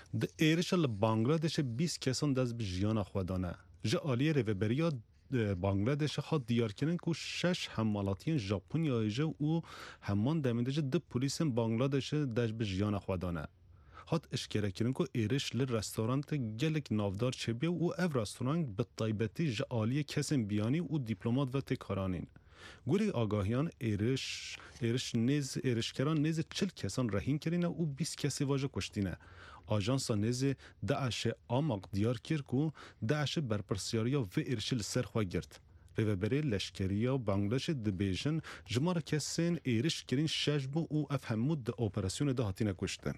د ایرش ل بنگلادش 20 کسان دست به جیان خودانه جه آلی ریوبریا بنگلادش ها دیار کردن که 6 حمالاتین ژاپنیا جه او همان دمیده ده پلیس بنگلادش دست به جیان خودانه هات اشکره کردن که ایرش ل رستورانت گلک نافدار چبیه و او رستوران به طیبتی جه آلی کسین بیانی و دیپلمات و تکارانین گوری آگاهیان ایرش ایرشکران نیز 40 کسان رهین کرینه و 20 کسی واجه کشتینه آژانس نیز داعش آماق دیار کرد که داعش برپرسیاریا و ایرشل سرخوا گرد ریوبری لشکریا بنگلادش دبیجن جمار کسین ایرش کرین شجبو و افهمود ده اپراسیون ده هاتینه کشتن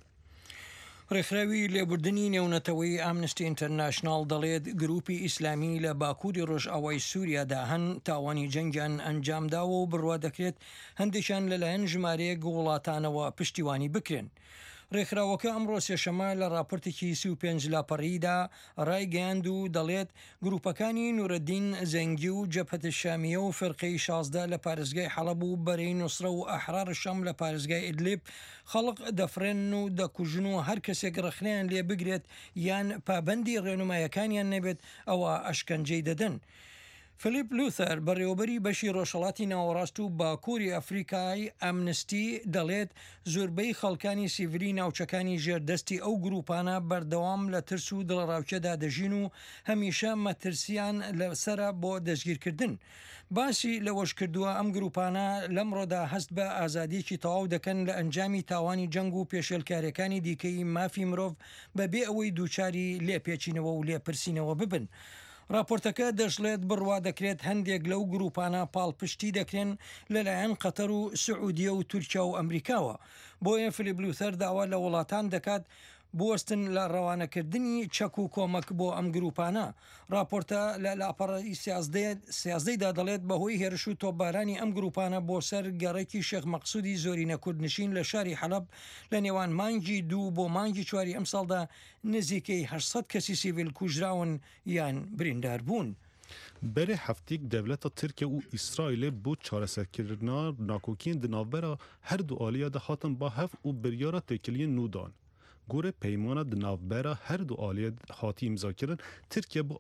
ڕێکخراوی لێبوردنی نێونەتەوەی ئامنستی ئینتەرناشناڵ دەڵێت گروپی ئیسلامی لە باکووری ڕۆژئاوای سووریادا هەن تاوانی جەنگیان ئەنجامداوە و بڕوا دەکرێت هەندێکیان لەلایەن ژمارەیەک وڵاتانەوە پشتیوانی بکرێن. ڕێکخراوەکە ئەمڕۆ سێشەمە لە راپۆرتێکی 35 لاپەڕیدا ڕایگەیاند و دەڵێت گروپەکانی نورەدین زەنگی و جەبهەتە شامیە و فەرقەی 16 لە پارێزگای حەڵەب و بەرەی نوسرە و ئەحرار شەم لە پارێزگای ئیدلیب خەڵق دەفرێن و دەکوژن و هەر کەسێک ڕەخنەیان لێ بگرێت یان پابەندی ڕێنمایەکانیان نەبێت ئەوە ئەشکەنجەی دەدەن. فلیپ لوثەر بەڕێوەبەری بەشی ڕۆژهەڵاتی ناوەڕاست و باکووری ئەفریقای ئەمنستی دەڵێت زۆربەی خەڵکانی سیڤیلی ناوچەکانی ژێردەستی ئەو گروپانە بەردەوام لە ترس و دڵڕاوچەدا دەژین و هەمیشە مەترسیان لەسرە بۆ دەستگیرکردن. باسی لەوەش کردووە ئەم گروپانە لەمڕۆدا هەست بە ئازادیەکی تەواو دەکەن لە ئەنجامی تاوانی جەنگ و پێشێلکاریەکانی دیکەی مافی مرۆڤ بەبێ ئەوەی دووچاری لێپێچینەوە و لێپرسینەوە ببن. راپۆرتەکە دەژڵێت بڕوا دەکرێت هەندێک لەو گروپانە پاڵپشتی دەکرێن لەلایەن قەتەر و سعودیە و تورکیا و ئەمریکاوە. بۆیە فلیپ لوثەر داوا لە وڵاتان دەکات بوەستن لە ڕەوانەکردنی چەک و کۆمەک بۆ ئەم گروپانە. راپۆرتە لە لاپەڕی سیازدەیدا دەڵێت بەهۆی هێرش و تۆپبارانی ئەم گروپانە بۆ سەر گەڕێکی شێخ مەقسوودی زۆرینە کوردنشین لە شاری حەلەب لە نێوان مانگی 2 بۆ مانگی 4 ئەم ساڵدا نزیکەی 800 کەسی سیڤیل کوژراون یان بریندار بوون. بره هفتیک دولت ترکیه و اسرائیل بو چارەسەرکردنا ناکۆکین di navbera her du aliya de hatin ba hev û biryara têkiliyên nû dan. Gore peymana di navbera her du aliye hatî imzakirin Tirkiye bu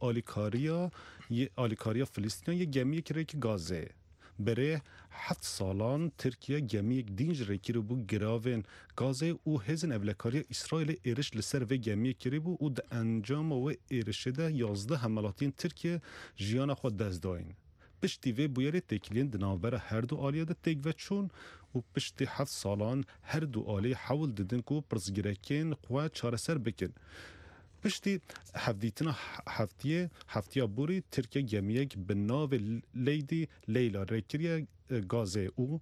alîkariya Filîstînê yê gemiyek rêkî Gazê. Berê 7 salan Tirkiye gemiyek din ji rêkirî bû giravên Gazê û hêzin evlekariya İsraîlê êriş li ser vê gemiyê kirîbû û di encama wê êrişê de 11 hemelatiyên Tirkiye jiyana xwe dest dayîn. Piştî vê bûyerê têkiliyên di navbera her du aliye de têk veçûn û piştî 7 salan her du aliyê hewl didin ku pirsgirêkên xwe çareser bikin. Piştî hevdîtina heftiya borî Tirkiye gemiyek bi navê Leydi Leyla rêkiriye Gazê û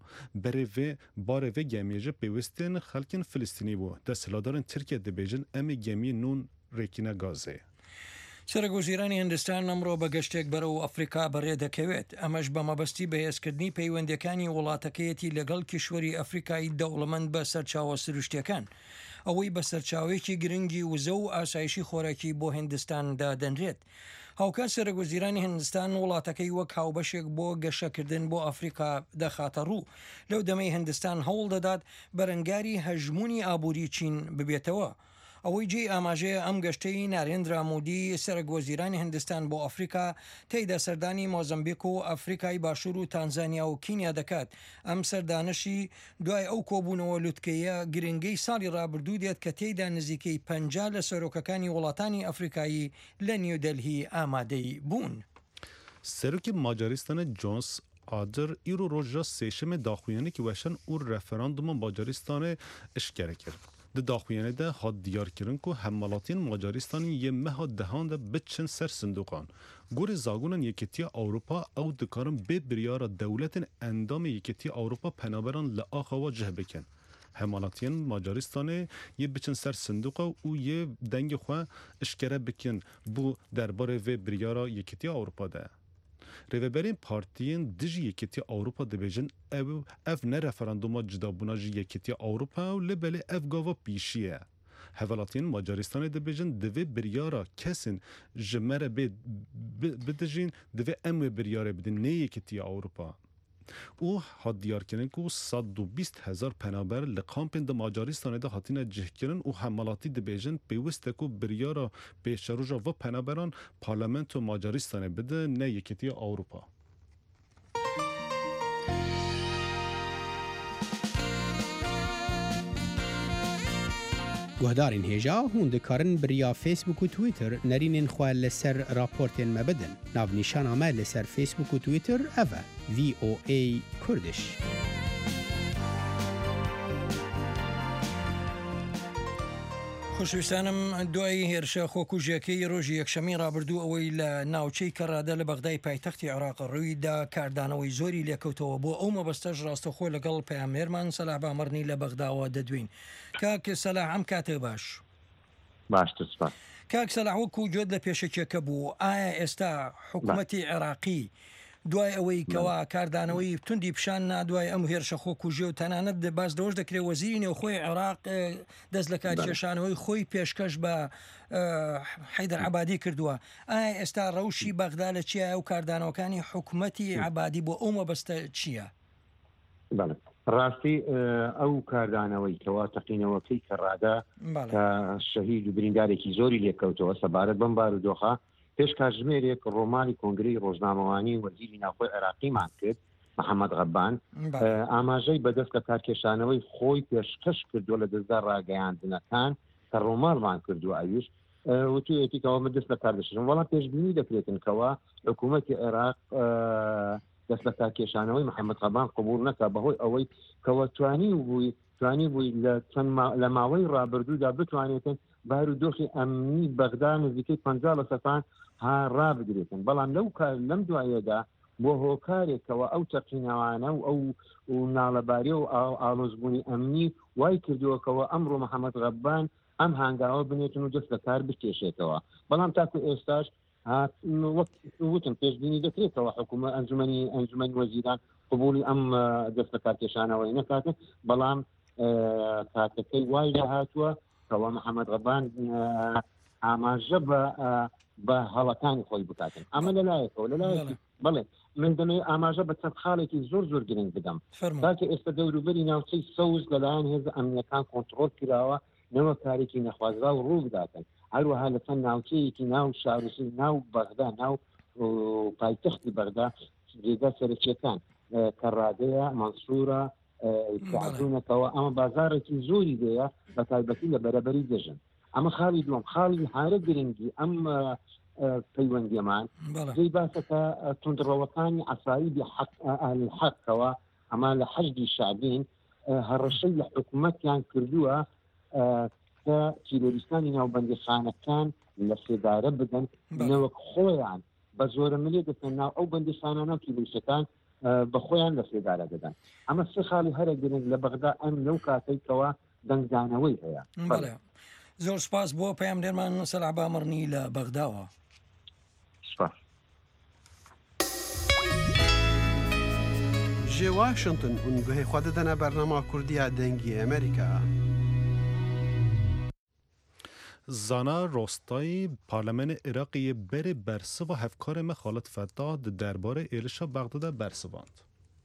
barê vê gemiyê ji pêwîstên xelkên Filîstînî bû. Desthilatdarên Tirkiye dibêjin em ê gemiyê nûn rêkîne Gazê. سەرۆکوەزیرانی هیندستان ئەمڕۆ بە گەشتێک بەرەو ئەفریقا بەڕێ دەکەوێت. ئەمەش بە مەبەستی بەهێزکردنی پەیوەندیەکانی وڵاتەکەیەتی لەگەڵ کیشوەری ئەفریقای دەوڵەمەند بە سەرچاوە سروشتیەکان. ئەوەی بە سەرچاوێکی گرنگی وزە و ئاسایشی خۆراکی بۆ هیندستاندا دەنرێت. هاوکات سەرۆکوەزیرانی هیندستان وڵاتەکەی وەک هاوبەشێک بۆ گەشەکردن بۆ ئەفریقا دەخاتە ڕوو. لەو دەمەی هیندستان هەوڵ دەدات بەرەنگاری هەژمونی ئابووری چین ببێتەوە. ئەوەی جێ ئاماژەیە ئەم گەشتەی نارێندرا مودی سەرۆکوەزیرانی هیندستان بۆ ئەفریقا تێیدا سەردانی مۆزەمبیک و ئەفریقای باشوور و تانزانیا و کینیا دەکات. ئەم سەردانشی دوای ئەو کۆبوونەوە لوتکەیە گرنگەی ساڵی ڕابردوو دێت کە تێیدا نزیکەی 50 لە سەرۆکەکانی وڵاتانی ئەفریقایی لە نیودەلهی ئامادەی بوون. سەرۆکی ماجاریستانە جۆنس ئادر ئیرۆ ڕۆژە سێشەمێ داخوێنێکی وەشەن û referanduma Macaristanê eşkere kir. Di daxuyanê de hat diyarkirin ku hemmalatiyên Macaristanê yê meha dehan de biçin ser sindoqan. Gorê zagonan Yekîtiya Ewropa ew dikarin bê biryara dewletên endamê Yekîtiya Ewropa penaberan li axa we cih bikin. Hemalatiyên Macaristanê yê biçin ser sindoqa û yê dengê xwe eşkere bikin bu derbarê vê biryara Yekîtiya Ewropa de. Rêveberên partiyên dijî Yekîtiya Ewropa dibêjin ev ne referanduma cidabûna ji Yekîtiya Ewropa û li belê ev gava pîşî ye. Hevelatiyên Macaristanê dibêjin divê biryara kesên ji me re bidijîn divê em wê biryarê bidin nê Yekîtiya Ewropa. او هات دیار کردن که 120,000 پنابر لقامپین د ماجاریستان ده هاتین جه کردن و حملاتی د بیژن پیوسته که بریارا پیشروجا و پنابران پارلمنت و ماجاریستان بده نه یکیتی اروپا. گهدارین هیجا هون دکارن بریا فیسبوک و تویتر نرینین خواه لسر راپورتین مبدن. ناو نیشان آمه لسر فیسبوک و تویتر اوه VOA کردش. خوشویستانم دوای هێرشە خۆکوژیەکەی ڕۆژی یەکشەممی ڕابردوو ئەوەی لە ناوچەی کەڕادە لە بەغدای پایتەختی عێراق ڕوویدا کاردانەوەی زۆری لێکەوتەوە بۆ ئەو مەبەستەش ڕاستەخۆ لەگەڵ پەیامێرمان سەلاح بامەڕنی لە بەغداوە دەدوین. کاک سەلاح ئەم کاتێ باش. باشتر کاک سەلاح وەکو گوێت لە پێشەکێکە بوو ئایا ئێستا حکوومەتی عێراقی دوای ئەوەی کەوا کاردانەوەی توندی پیشان نادوای ئەم هێرشە خۆکوژێ و تەنانەت باز دەوەش دەکرێت وەزیری نێوخۆی عێراق دەست لە کاتکێشانەوەی خۆی پێشکەش بە حەیدەر عەبادی کردووە. ئایا ئێستا ڕەوشی بەغدا لە چیە و کاردانەوەکانی حکوومەتی عەبادی بۆ ئەو مەبەستە چییە؟ ڕاستی ئەو کاردانەوەی کەوا تەقینەوەکەی کەڕادا کە شەهید و بریندارێکی زۆری لێکەوتەوە سەبارەت بەم بارودۆخە پێش کاتژمێرێک ڕۆمانی کۆنگرەی ڕۆژنامەوانی وەزیری ناوخۆی عێراقیمان کرد محەممەد غەبان ئاماژەی بەدەست کە کارکێشانەوەی خۆی پێشکەش کردووە لە دەستدا ڕاگەیاندنەکان کە ڕۆمالمان کردو ئەویش وتوێتیکەوە من دەست لە کار دەشن وەڵام پێشبینی دەکرێتن کەەوە حکوومەتی عێراق دەست لە کارکێشانەوەی محەممەد غەبان قبول نەکا بەهۆی ئەوەی کەوە توانی بووی لە ماوەی ڕابردوودا بتوانێتن بارودۆخی ئەمنی بەغدا نزیکەی 50% ها ڕابگرێتن بەڵام لەم دوایەدا بۆ هۆکارێکەوە ئەو تەقینەوانە و ئەو ناڵەباری و ئاڵۆزبوونی ئەمنی وای کردووەکەوە ئەمڕۆ محەممەد غەبان ئەم هانگاوە بنێتن و دەست لە کار بکێشێتەوە بەڵام تاکو ئێستاش وتم پێشبینی دەکرێتەوە حکوومەت ئەنجومەنی وەزیران قبولی ئەم دەست لە کارکێشانەوەی نەکاتن بەڵام کاتەکەی وای لە هاتووە کەوا محەممەد غەبان ئاماژە بە هەڵەکانی خۆی بکاتن ئەمە لەلایەکەوە لەلایەکی بڵێ من دەمێ ئاماژە بە چەند خاڵێکی زۆر گرنگ بدەم تاکە ئێستا دەوروبەری ناوچەی سەوز لەلایەن هێز ئەمنیەکان کۆنتڕۆل کراوە نەوە کارێکی نەخوازرا و ڕوو بداتن هەروەها لە چەند ناوچەیەکی ناو شارسی ناو بەغدا ناو پایتەختی بەغدا جێگا سەرەکیەکان کەڕادەیە مەنسوورە تعزونەکەەوە ئەمە بازارێکی زۆری دەیە بە تایبەتی لە بەرەبەری دەژن ئەمە خاڵی دووەم خاڵی هارە گرنگی ئەم پەیوەندیەمان جێی باسەکە توندڕەوەکانی ئاسایی حەقەوە ئەما لە حەشدی شعبین هەڕەشەی لە حکوومەتیان کردووە کە تیرۆریستانی ناوبەندیخانەکان لە سێدارە بدەن نەوەک خۆیان بە زۆرە ملێ دەکەن ناو ئەو بەندیخانانە و تیرۆریستەکان بە خۆیان لە سێدارە دەدەن ئەمە سێ خاڵی هەرە گرنگ لە بەغدا ئەم لەو کاتێکەوە دەنگدانەوەی هەیە. زۆر سپاس بۆ پەیامدێرمان سەلاح بامەڕنی لە بەغداوە. جێ واشنگتن هون گوهی خوا دەدەنە بەرنامە کوردیە دەنگی ئەمریکا. زانا راستای پارلمان عراقی بر برسه و هفکار مخالط فتا درباره ایرشا بغداد برسواند.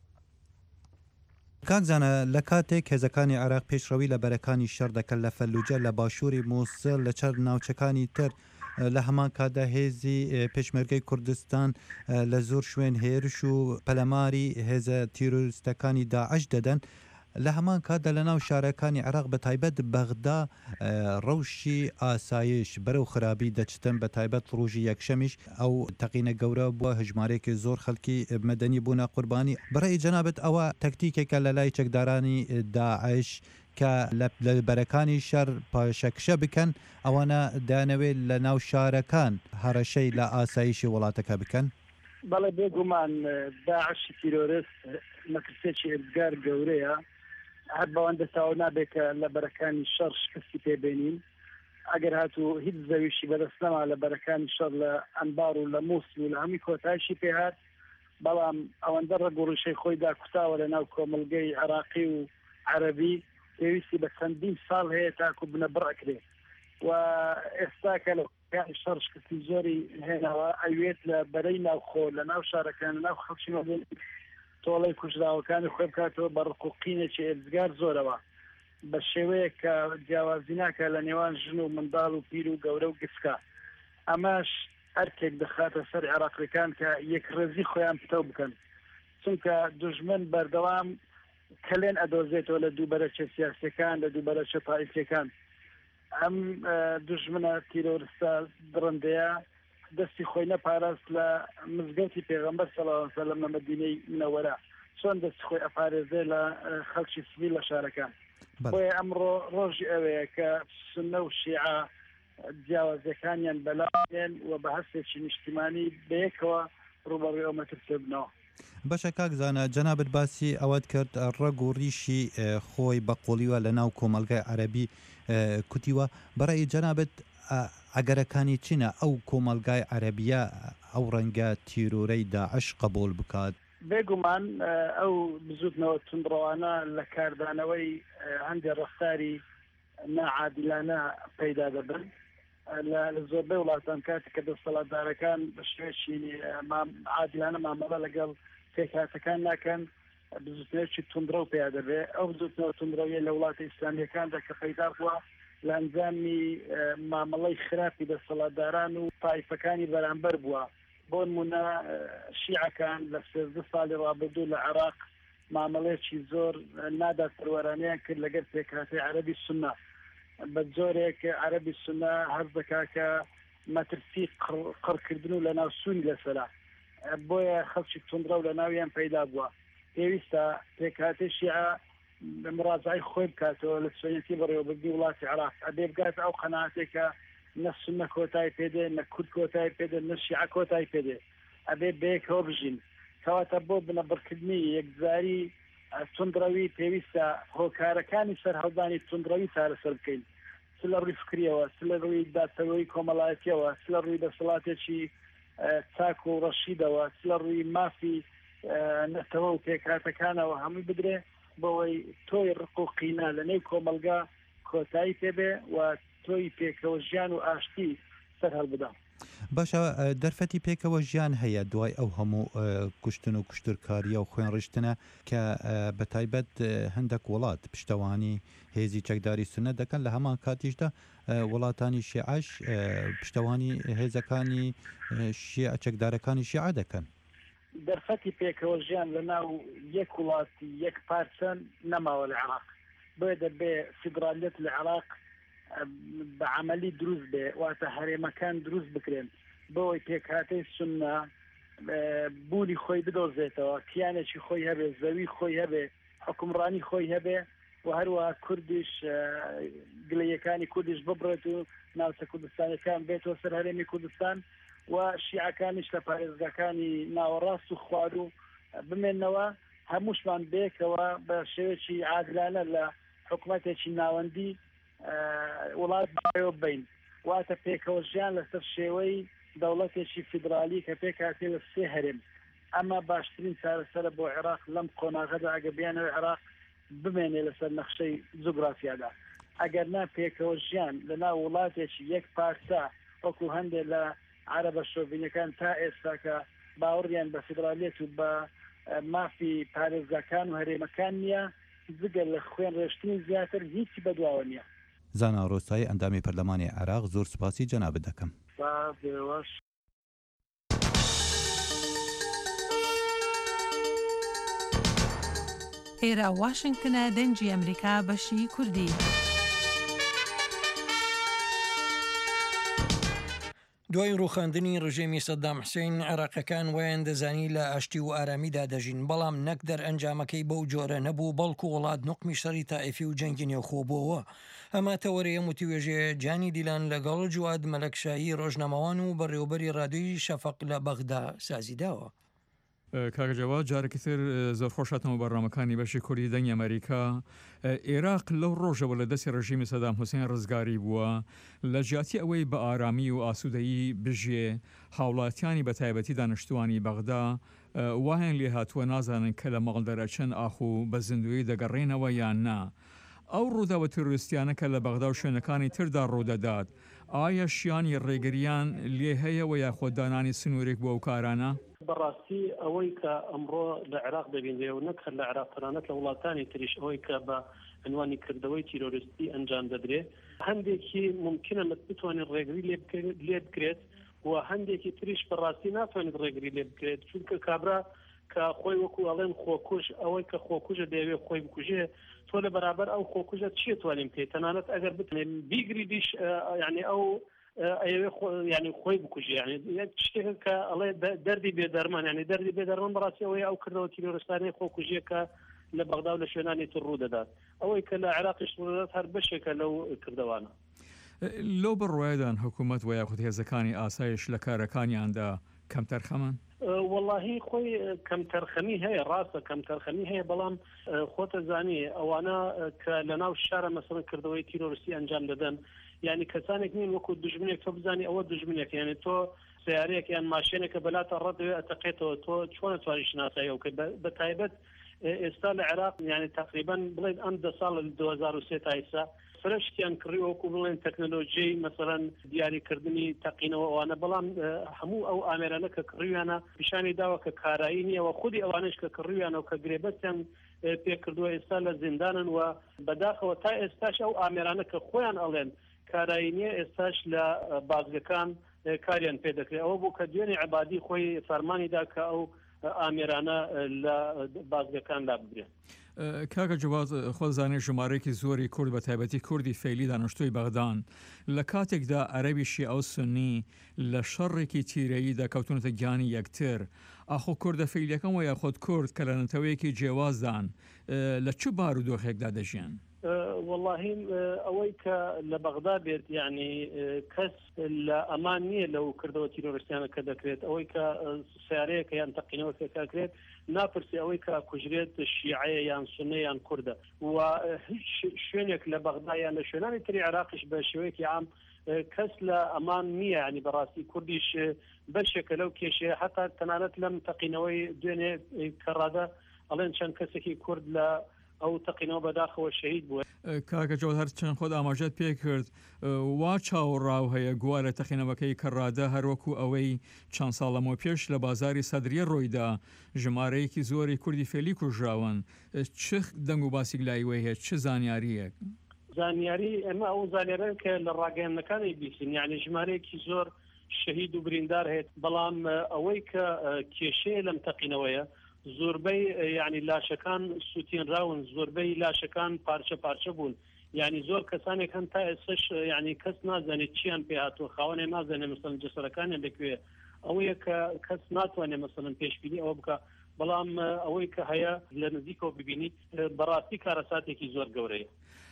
کاک زانە لە کاتێک هێزەکانی عێراق پێشڕەوی لە بەرەکانی شەڕ دەکەن لە فەلوجە لە باشووری مووسڵ لە چەند ناوچەکانی تر لە هەمان کاتدا هێزی پێشمەرگەی کوردستان لە زۆر شوێن هێرش و پەلەماری هێزە تیرۆریستەکانی داعش دەدەن لە هەمان کاتدا لە ناو شارەکانی عێراق بە تایبەت بەغدا ڕەوشی ئاسایش بەرەو خراپی دەچتن بە تایبەت ڕۆژی یەکشەمیش ئەو تەقینە گەورە بووە هەژمارێکی زۆر خەڵکی مەدەنی بوونە قوربانی بەڕێی جەنابەت ئەوە تەکتیکێکە لە لای چەکدارانی داعش کە لە بەرەکانی شەڕ پاشەکشە بکەن ئەوانە دانەوێت لە ناو شارەکان هەڕەشەی لە ئاسایشی وڵاتەکە بکەن. بەڵێ بێگومان داعشی تیرۆریست مەترسێکی ئێرزگار گەورەیە هەر بەوەندە تاو نابێت کە لە بەرەکانی شەڕ شکستی پێبێنین ئەگەر هاتوو هیچ زەویشی بەدەست نەما لە بەرەکانی شەڕ لە ئەنبار و لە مووسڵ و لە هەمی کۆتایشی پێهات بەڵام ئەوەندە ڕەگوڕشەی خۆیدا کوتاوە لە ناو کۆمەلگەی عێراقی و عەرەبی پێویستی بە چەندین ساڵ هەیە تاکو بنە بڕەکرێ و ئێستا کە لە شەڕ شکستی زۆری هێناوە ئەوێت لە بەرەی ناوخۆ لە ناو شارەکان لە ناو خەڵکی تۆڵەی کوژراوەکانی خۆی بکاتەوە بە ڕقوقینێکی ئێرزگار زۆرەوە بە شێوەیە کە جیاوازی ناکە لە نێوان ژن و منداڵ و پیر و گەورە و گسکە ئەماش هەرکێک دەخاتە سەر عێراقیەکان کە یەکڕێزی خۆیان پتە بکەن چونکە دوژمن بەردەوام کەلێن ئەدۆزێتەوە لە دووبەرەچە سیاسەکان لە دووبەرەچە تایفەکان ئەم دوژمنە تیرۆریستە دڕندەیە دەستی خۆی نەپاراست لە مزگەوتی پێغەمبەر صلی الله علیه و سلم لە مەدینەی منەوەرە چۆن دەستی خۆی ئەپارێزێ لە خەڵکی سیڤیل لە شارەکان بۆیە ئەمڕۆ ڕۆژی ئەوەیە کە سنە و شیعە جیاوازەکانیان بەلاوێن و بە هەستێکی نیشتیمانی بەیەکەوە ڕوبەڕووی ئەو مەترسێ بنەوە. بەشە کاکزانە جەنابەت باسی ئەوەت کرد ڕەگ و ڕیشی خۆی بە قۆڵیوە لە ناو کۆمەلگای عەرەبی کوتیوە بەڕێی جەنابەت ئەگەرەکانی چینە ئەو کۆمەلگای عەرەبیە ئەو ڕەنگە تیرۆرەی داعش قبول بکات؟ بێگومان ئەو بزوتنەوە تونڕەوانە لە کاردانەوەی هەندێک ڕەفتاری ناعادلانە پەیدا دەبن لە زۆربەی وڵاتان کاتی کە دەسەڵاتدارەکان بە شێوەیەکی عادلانە مامەڵە لەگەڵ پێکهاتەکان ناکەن بزوتنەوەی توندرە و پێیا دەبێ ئەو بزوتنەوە توندرەوەیە لە وڵاتی ئیسلامیەکاندا کە پەیدا بووە لە ئەنجامی مامەڵەی خراپی دەسەڵاتداران و تایفەکانی بەرامبەر بووە بۆ نمونە شیعەکان لە 13 ساڵی ڕابردوو لە عێراق مامەڵەیەکی زۆر نادات پەروەرانیان کرد لەگەر پێکهاتەی عەرەبی سونە بە جۆرێک عەرەبی سونە هەز دەکا کە مەترسی قڕکردن و لە ناو سوونی لەسەرا بۆیە خەڵکی توندرە و لە ناویان پەیدا بووە پێویستە پێکهاتەی شیعە مڕازای خۆی بکاتەوە لە سوێنەتی بەڕێوەبردنی وڵاتی عێراق ئەبێ بگات ئەو قەناعەتێکە نە سونە کۆتای پێدێ نە کورد کۆتای پێدێ نە شیعە کۆتای پێدێ ئەبێ بەیەکەوە بژین کەواتە بۆ بنەبڕکردنی یەکجاری توندڕەوی پێویستە هۆکارەکانی سەر هەڵدانی توندڕەوی چارەسەر بکەین چ لە ڕووی فکریەوە چ لە ڕووی دادپەروەری کۆمەڵایەتیەوە چ لە ڕووی دەسەڵاتێکی چاک و ڕەشیدەوە چ لە ڕووی مافی نەتەوە و پێکهاتەکانەوە هەمووی بدرێ بۆەوەی تۆی ڕقوقینە لە نێو کۆمەلگا کۆتایی پێبێ و تۆی پێکەوە ژیان و ئاشتی سەر هەڵبدە. باشە دەرفەتی پێکەوە ژیان هەیە دوای ئەو هەموو کوشتن و کوشترکاریە و خوێن ڕشتنە کە بە تایبەت هەندێک وڵات پشتەوانی هێزی چەکداری سنە دەکەن لە هەمان کاتیشدا وڵاتانی شیعەش پشتەوانی هێزەکانی چەکدارەکانی شیعە دەکەن. دەرفەتی پێکەوە ژیان لە ناو یەک وڵاتی یەک پارچەن نەماوە لە عێراق بۆیە دەبێ فیدرالیەت لە عێراق بە عملی دروست بێ واتە هەرێمەکان دروست بکرێن بۆی پێکهاتەی سونە بوونی خۆی بدۆزێتەوە کیانێکی خۆی هەبێ زەوی خۆی هەبێ حکومڕانی خۆی هەبێ و هەروەها کوردیش گلەیەکانی کوردیش ببڕێت و ناوچە کوردستانەکان بێتەوە سەر هەرێمی کوردستان و شیعەکانیش لە پارێزگاکانی ناوەڕاست و خوار و بمێنەوە هەمووشمان بێکەوە بە شێوەیەکی عادلانە لە حکوومەتێکی ناوەندی وڵات بەوە بین واتە پێکەوە ژیان لەسەر شێوەی دەوڵەتێکی فیدرالی کە پێکهاتێ لە سێ هەرێم ئەمە باشترین چارەسەرە بۆ عێراق لەم قۆناغەدا ئەگە بیانەوە عێراق بمێنێ لەسەر نەخشەی جوگرافیادا ئەگەر نا پێکەوە ژیان لە ناو وڵاتێکی یەک پارچە وەکو هەندێک لە عەرەبە شۆڤینیەکان تا ئێستا کە باوەڕیان بە فیدرالیەت و بە مافی پارێزگاکان و هەرێمەکان نییە جگەر لە خوێن ڕێشتنی زیاتر هیچی بەدواوە نییە. زانا ڕۆستایی ئەندامی پەرلەمانی عێراق زۆر سوپاسی جەنابەت دەکەم. ئێرە واشنگتنە دەنجی ئەمریکا بەشی کوردی. دوای ڕوخاندنی ڕژێمی سەدام حوسێن عێراقیەکان ویان دەزانی لە ئاشتی و ئارامیدا دەژین بەڵام نەک دەرئەنجامەکەی بەو جۆرە نەبوو بەڵکو وڵات نوقمی شەڕی تائیفی و جەنگی نێوخۆبووەوە ئەمە تەوەرەیە وتیوێژێ جانی دیلان لەگەڵ جواد مەلەکشایی ڕۆژنامەوان و بەڕێوەبەری ڕادیۆی شەفەق لە بەغدا سازیداوە. کاگەجەواد جارێکی تر زۆر خۆشاتەوە بەڕامەکانی بەشی کوردی دەنگی ئەمریکا عێراق لەو ڕۆژەوە لە دەستی ڕژیمی سەدام حوسێن ڕزگاری بووە لە جیاتی ئەوەی بە ئارامی و ئاسوودەیی بژێ هاوڵاتیانی بە تایبەتی دانیشتوانی بەغدا وایان لێ هاتووە نازانن کە لە مەڵ دەرەچەند ئاخ و بە زیندوی دەگەڕێنەوە یان نا ئەو ڕووداوە تروریستیانە کە لە بەغدا و شوێنەکانی تردا ڕوودەدات ئایا شیانی ڕێگریان لێ هەیەوە یاخۆ دانانی سنوورێک بۆ ئەو کارانە؟ بەڕاستی ئەوەی کە ئەمڕۆ لە عێراق دەبینێ و نەک لە عێراق تەنانەت لە وڵاتانی تریش ئەوەی کە بە عنوانی کردەوەی تیرۆریستی ئەنجام دەدرێت هەندێکی ممکنە بتوانێت ڕێگری لێ بکرێت و هەندێکی تریش بەڕاستی ناتوانێت ڕێگری لێ بکرێت چونکە کابرا کە خۆی وەکو ئەڵێن خۆکوژ ئەوەی کە خۆکوژە دەیەوێت خۆی بکوژێ تۆ لە بەرابەر ئەو خۆکوژە چی توانین پێ تەنانەت ئەگەر بتنێن بیگری دیش یعنی ئەو ینی خۆی بکوژی شتێک کە ئەڵێ دەردی بێدەرمان ینی دەردی بێدەرمان بەڕاستی ئەوەی ئەو کردەوە تیرۆریستانی خۆکوژیەکە لە بەغدا و لە شوێنانی تر ڕوو دەدات ئەوەی کە لە عێراقیش ڕوو دەدات هەر بەشێکە لەو کردەوانە. لەو بڕوایدان حکوومەت و یاخود هێزەکانی ئاسایش لە کارەکانیاندا کەم تەرخەمن؟ واللهی خۆی کەم تەرخەمی هەیە ڕاستە کەم تەرخەمی هەیە بەڵام خۆتە زانی ئەوانە کە لە ناو شارە مەسەڵەن کردەوەی تیرۆریستی ئەنجام دەدەن یعنی کەسانێک نین وەکو دژمنێک تۆ بزانی ئەوە دژمنێک یعنی تۆ سیارەیەک یان ماشێنێکە بەلاتە ڕەدەوێت ئەتەقێتەوە تۆ چۆنە توانی شناساییەوە کە بە تایبەت ئێستا لە عێراق یعنی تقریبا بڵێن ئەم 10 ساڵ 2003 تا ئێستا فرشتیان کڕی وەکو بڵێن تەکنۆلۆژیای مەسەڵەن دیاریکردنی تەقینەوە ئەوانە بەڵام هەموو ئەو ئامێرانە کە کڕیویانە پیشانی داوە کە کارایی نییە و خودی ئەوانش کە کڕیویانەوە کە گرێبەتیان پێکردووە ئێستا لە زیندانن و بەداخەوە تا ئێستاش ئەو ئامێرانە کە خۆیان ئەڵێن کارایی نییە ئێستاش لە بازگەکان کاریان پێ دەکرێت ئەوە بوو کە دوێنێ عبادی خۆی فەرمانیدا کە ئەو ئامێرانە لە بازگەکان لا بگرێن. کاکە جواد خۆ زانێ ژمارەیەکی زۆری کورد بە تایبەتی کوردی فەیلی دانیشتووی بەغدان لە کاتێکدا عەرەبیشی ئەو سنی لە شەڕێکی تیرەیی دەکەوتونەتە گیانی یەکتر ئاخۆ کوردە فەیلیەکەم و یاخۆت کورد کە لە نەتەوەیەکی جێوازدان لە چ بارودۆخێکدا دەژیان؟ واللهی ئەوەی کە لە بەغدا بێت یعنی کەس لە ئەمان نییە لەو کردەوە تیرۆریستیانە کە دەکرێت ئەوەی کە سیارەیەکە یان تەقینەوە پێکاکرێت ناپرسی ئەوەی کە کوژرێت شیعەیە یان سونە یان کوردە و هیچ شوێنێک لە بەغدا یان لە شوێنانی تری عێراقیش بە شێوەیەکی عام کەس لە ئەمان نییە ینی بەڕاستی کوردیش بەشێکە لەو کێشەیە حتا تەنانەت لەم تەقینەوەی دوێنێ کەڕادە ئەڵێن چەند کەسێکی کورد لە ئەو تەقینەوە بەداخەوە شەهید بووە. کاکە جواد هەر چەند خۆت ئاماژەت پێ کرد وا چاوەڕاو هەیە گووا لە تەقینەوەکەی کەڕادە هەروەکو ئەوەی چەند ساڵەمەوە پێش لە بازاری سەدریە ڕۆیدا ژمارەیەکی زۆری کوردی فێلی کوژراون چ دەنگ و باسی لایوەی هەیە چ زانیاریەک؟ زانیاری ئەمە ئەو زانیارن کە لە ڕاگەیاندنەکانی بیسین یعنی ژمارەیەکی زۆر شەهید و بریندار هەیە بەڵام ئەوەی کە کێشەیە لەم تەقینەوەیە زۆربەی یعنی لاشەکان سووتێنراون زۆربەی لاشەکان پارچە پارچە بوون یعنی زۆر کەسانێک هەن تا ئێستش یعنی کەس نازانێت چیان پێ هاتووە خاوەنێ نازانێت مەسەڵەن جەسەرەکانیان لەکوێ ئەوەیە کە کەس ناتوانێت مەسەڵەن پێشبینی ئەوە بکە بەڵام ئەوەی کە هەیە لە نزیکەوە ببینیت بەڕاستی کارەساتێکی زۆر گەورەیە.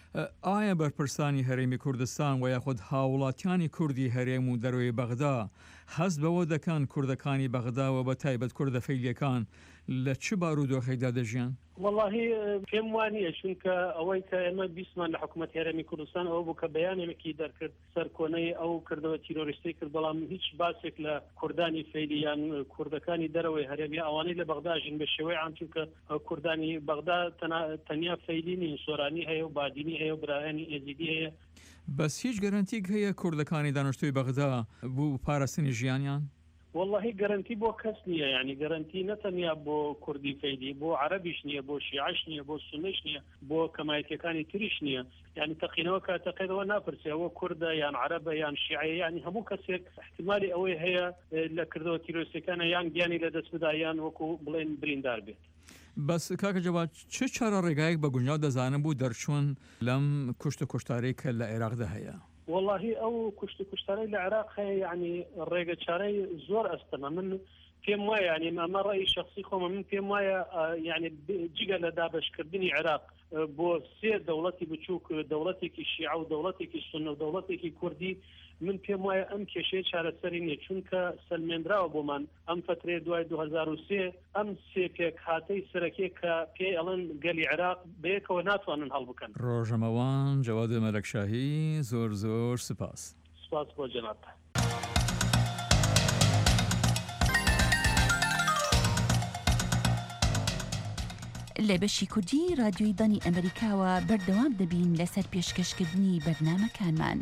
ئایا بەرپرسانی هەرێمی کوردستان و یاخود هاوڵاتیانی کوردی هەرێم و دەروی بەغدا هەست بەوە دەکەن کوردەکانی بەغداوە بە تایبەت کوردە فەیلیەکان لە چ بارودۆخێکدا دەژیان؟ واللهی پێم وانییە چونکە ئەوەی کە ئێمە بیستمان لە حکوومەت هەرێمی کوردستان ئەوە بوو کە بەیانێکی دەرکرد سەرکۆنەی ئەو کردەوە تیرۆریستی کرد بەڵام هیچ باسێک لە کوردانی فەیلیان کوردەکانی دەرەوەی هەرێمی ئەوانەی لە بەغداژین بە شێوەی عام چونکە کوردانی بەغدا تەنیا فەیلینی سۆرانی هەیە و بادینی هەیە و برایانی ئێزیدی هەیە. بەس هیچ گەرانتیک هەیە کوردەکانی دانیشتووی بەغدا بوو پاراستنی ژیانیان؟ واللهی گەرنتی بۆ کەس نییە ینی گەرنتی نەتەنیا بۆ کوردی فەیلی بۆ عەرەبیش نییە بۆ شیعەش نییە بۆ سونەش نییە بۆ کەمایەتیەکانی تریش نییە ینی تەقینەوە کاتەقێتەوە ناپرسێ ئەوە کوردە یان عەرەبە یان شیعەیە ینی هەموو کەسێک احتیمالی ئەوەی هەیە لە کردەوە تیرۆریستەکانە یان گیانی لەدەست بدا یان وەکو بڵێن بریندار بێت. بەس کاکە جەواد چه چارە ڕێگایەک بە گونجاو دەزانم بوو دەرچوون لەم کوشت و کوشتارەی کە لە عێراقدا هەیە؟ واللهی ئەو کوشت و کوشتارەی لە عێراق هەیە یعنی ڕێگە چارەی زۆر ئەستەمە من پێم وایە ینی ئەمە ڕێی شخصی خۆمە من پێم وایە یعنی جگە لە دابشکردنی عێراق بۆ سێ دەوڵەتی بچووک دەوڵەتێکی شیعە و دەوڵەتێکی سونە و دەوڵەتێکی کوردی من پێم وایە ئەم کێشەیە چارەسەری نییە چونکە سەلمێنراوە بۆمان ئەم فترێ دوای 2003 ئەم سێ پێک هاتەی سەرەکێ کە پێی ئەڵەن گەلی عێراق بەیەکەوە ناتوانن هەڵبکەن. ڕۆژەمەوان جەواد مەلەکشاهی زۆر زۆر سپاس. سپاس بۆ جەناب. لە بەشی کوردی رادیۆی دانی ئەمریکاوە بەردەوام دەبین لەسەر پێشکەشکردنی بەرنامەکانمان.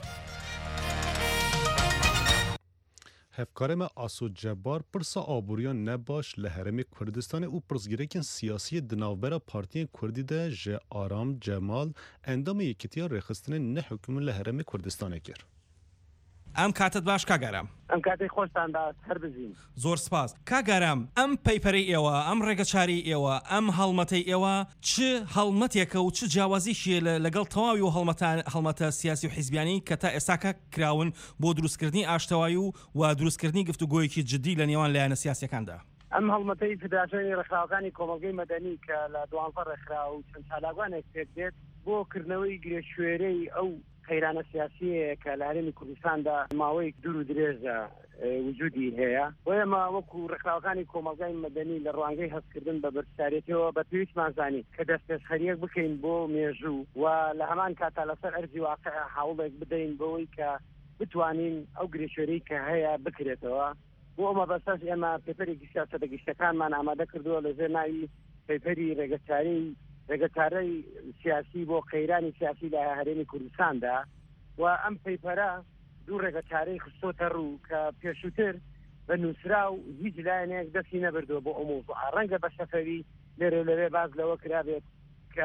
هفکارم آسود جبار پرسا آبوریان نباش لهرم کردستان او پرسگیرکن سیاسی دناوبر پارتی کردی ده جه آرام جمال اندام یکیتیا رخستن نه حکوم لهرم کردستان کرد. ئەم کاتت باش کاگەرم ئەم کاتی خۆشتاندا هەر بزین. زۆر سپاس کاگەرم ئەم پەیپەرەی ئێوە ئەم ڕێگەچاری ئێوە ئەم هەڵمەتەی ئێوە چ هەڵمەتێکە و چ جیاوازیشیە لەگەڵ تەواوی و هەڵمەتە سیاسی و حیزبیانی کە تا ئێستاکە کراون بۆ دروستکردنی ئاشتەوایی و دروستکردنی گفتوگۆیەکی جدی لە نێوان لایەنە سیاسیەکاندا. ئەم هەڵمەتەی فدراسیۆنی ڕێکخراوەکانی کۆمەلگەی مەدەنی کە لە دوانفە ڕێکخرا و چەند چالاگوانێک پێک دێت بۆ کردنەوەی گرێشوێرەی ئەو قەیرانە سیاسیەیە کە لە هەرێمی کوردستاندا ماوەی دوور و درێژە وجودی هەیە و ئێمە وەکو ڕێکخراوەکانی کۆمەلگای مەدەنی لە ڕوانگەی هەستکردن بە بەرپرسیارەتەوە بە پێویستمان زانی کە دەستپێشخەریەک بکەین بۆ مێژوو و لە هەمان کاتا لەسەر ئەرزی واقع هەوڵێک بدەین بۆەوەی کە بتوانین ئەو گرێشوێرەی کە هەیە بکرێتەوە بۆ ئەمە بەسەر ئێمە پێپەرێکی سیاسەتە گشتەکانمان ئامادە کردووە لەژێر ناوی پەیپەری ڕێگەچارەی سیاسی بۆ قەیرانی سیاسی لە هەرێمی کوردستاندا و ئەم پەیپەرە دوو ڕێگەچارەی خستۆتە ڕوو کە پێشووتر بە نووسرا و هیچ لایەنێک دەستی نەبردووە بۆ ئەو مۆزوع ڕەنگە بە شەفەوی لێرە باز لەوە کرابێت کە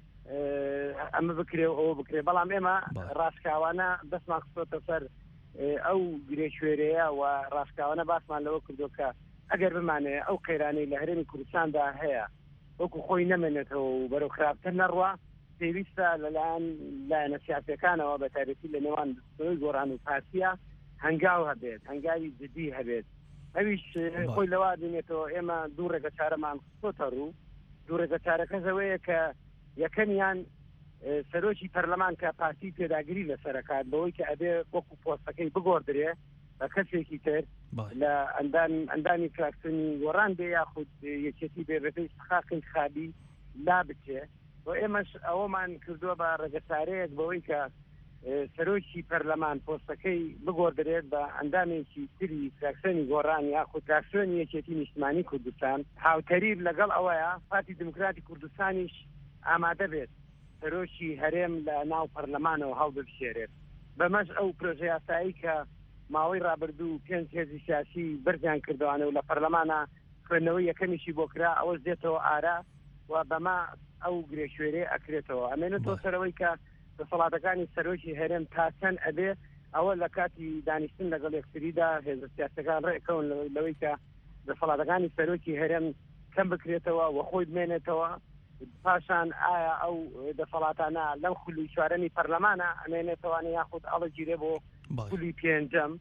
ئەمە بکرێ و ئەوە بکرێ بەڵام ئێمە ڕاستکاوانە دەستمان خستۆتە سەر ئەو گرێشوێرەیە و ڕاستکاوانە باسمان لەوە کردو کە ئەگەر بمانێ ئەو قەیرانەی لە هەرێمی کوردستاندا هەیە وەکو خۆی نەمێنێتەوە و بەرەو خراپتر نەڕوە پێویستە لەلایەن لایەنە سیاسیەکانەوە بە تایبەتی لە نێوان دەستگای گۆڕان و پارتیە هەنگاو هەبێت هەنگاوی جدی هەبێت ئەویش خۆی لەوا بینێتەوە ئێمە دوو ڕێگەچارەمان خستۆتە ڕوو دوو ڕێگەچارەکەش ئەوەیە کە یەکەمیان سەرۆکی پەرلەمان کە پارتی پێداگیری لەسەرەکات بەوەی کە ئەبێ وەکو پۆستەکەی بگۆڕدرێ بە کەسێکی تر لە ئەندانی فراکسیۆنی گۆڕان بێ یاخود یەکێتی بێ بەپێی سەخاقی خابی لا بچێ و ئێمەش ئەوەمان کردووە بە ڕێگەچارەیەک بەوەی کە سەرۆکی پەرلەمان پۆستەکەی بگۆڕدرێت بە ئەندامێکی تری فراکسیۆنی گۆڕان یاخود فراکسیۆنی یەکێتی نیشتیمانی کوردستان هاوتەریب لەگەڵ ئەوەیە پارتی دموکراتی کوردستانیش ئامادە بێت سەرۆکی هەرێم لە ناو پەرلەمانەوە هەڵبژێرێت بەمەش ئەو پرۆژە یاسایی کە ماوەی ڕابردوو 5 هێزی سیاسی بەرجان کردوانە و لە پەرلەمانە خوێندنەوەی یەکەمیشی بۆ کرا ئەوەش دێتەوە ئارا و بەما ئەو گرێشوێرەیە ئەکرێتەوە ئەمێنێتەوە سەرەوەی کە دەسەڵاتەکانی سەرۆکی هەرێم تا چەند ئەبێ ئەوە لە کاتی دانیشتن لەگەڵ یەکتریدا هێزە سیاسەکان ڕێکەون لەوەی کە دەسەڵاتەکانی سەرۆکی هەرێم کەم بکرێتەوە و خۆی بمێنێتەوە پاشان ئایا ئەو دەسەڵاتانە لەم خولی چوارەمی پەرلەمانە ئەمێنێتەوانە یاخود ئەڵەگیرێ بۆ خولی پێنجەم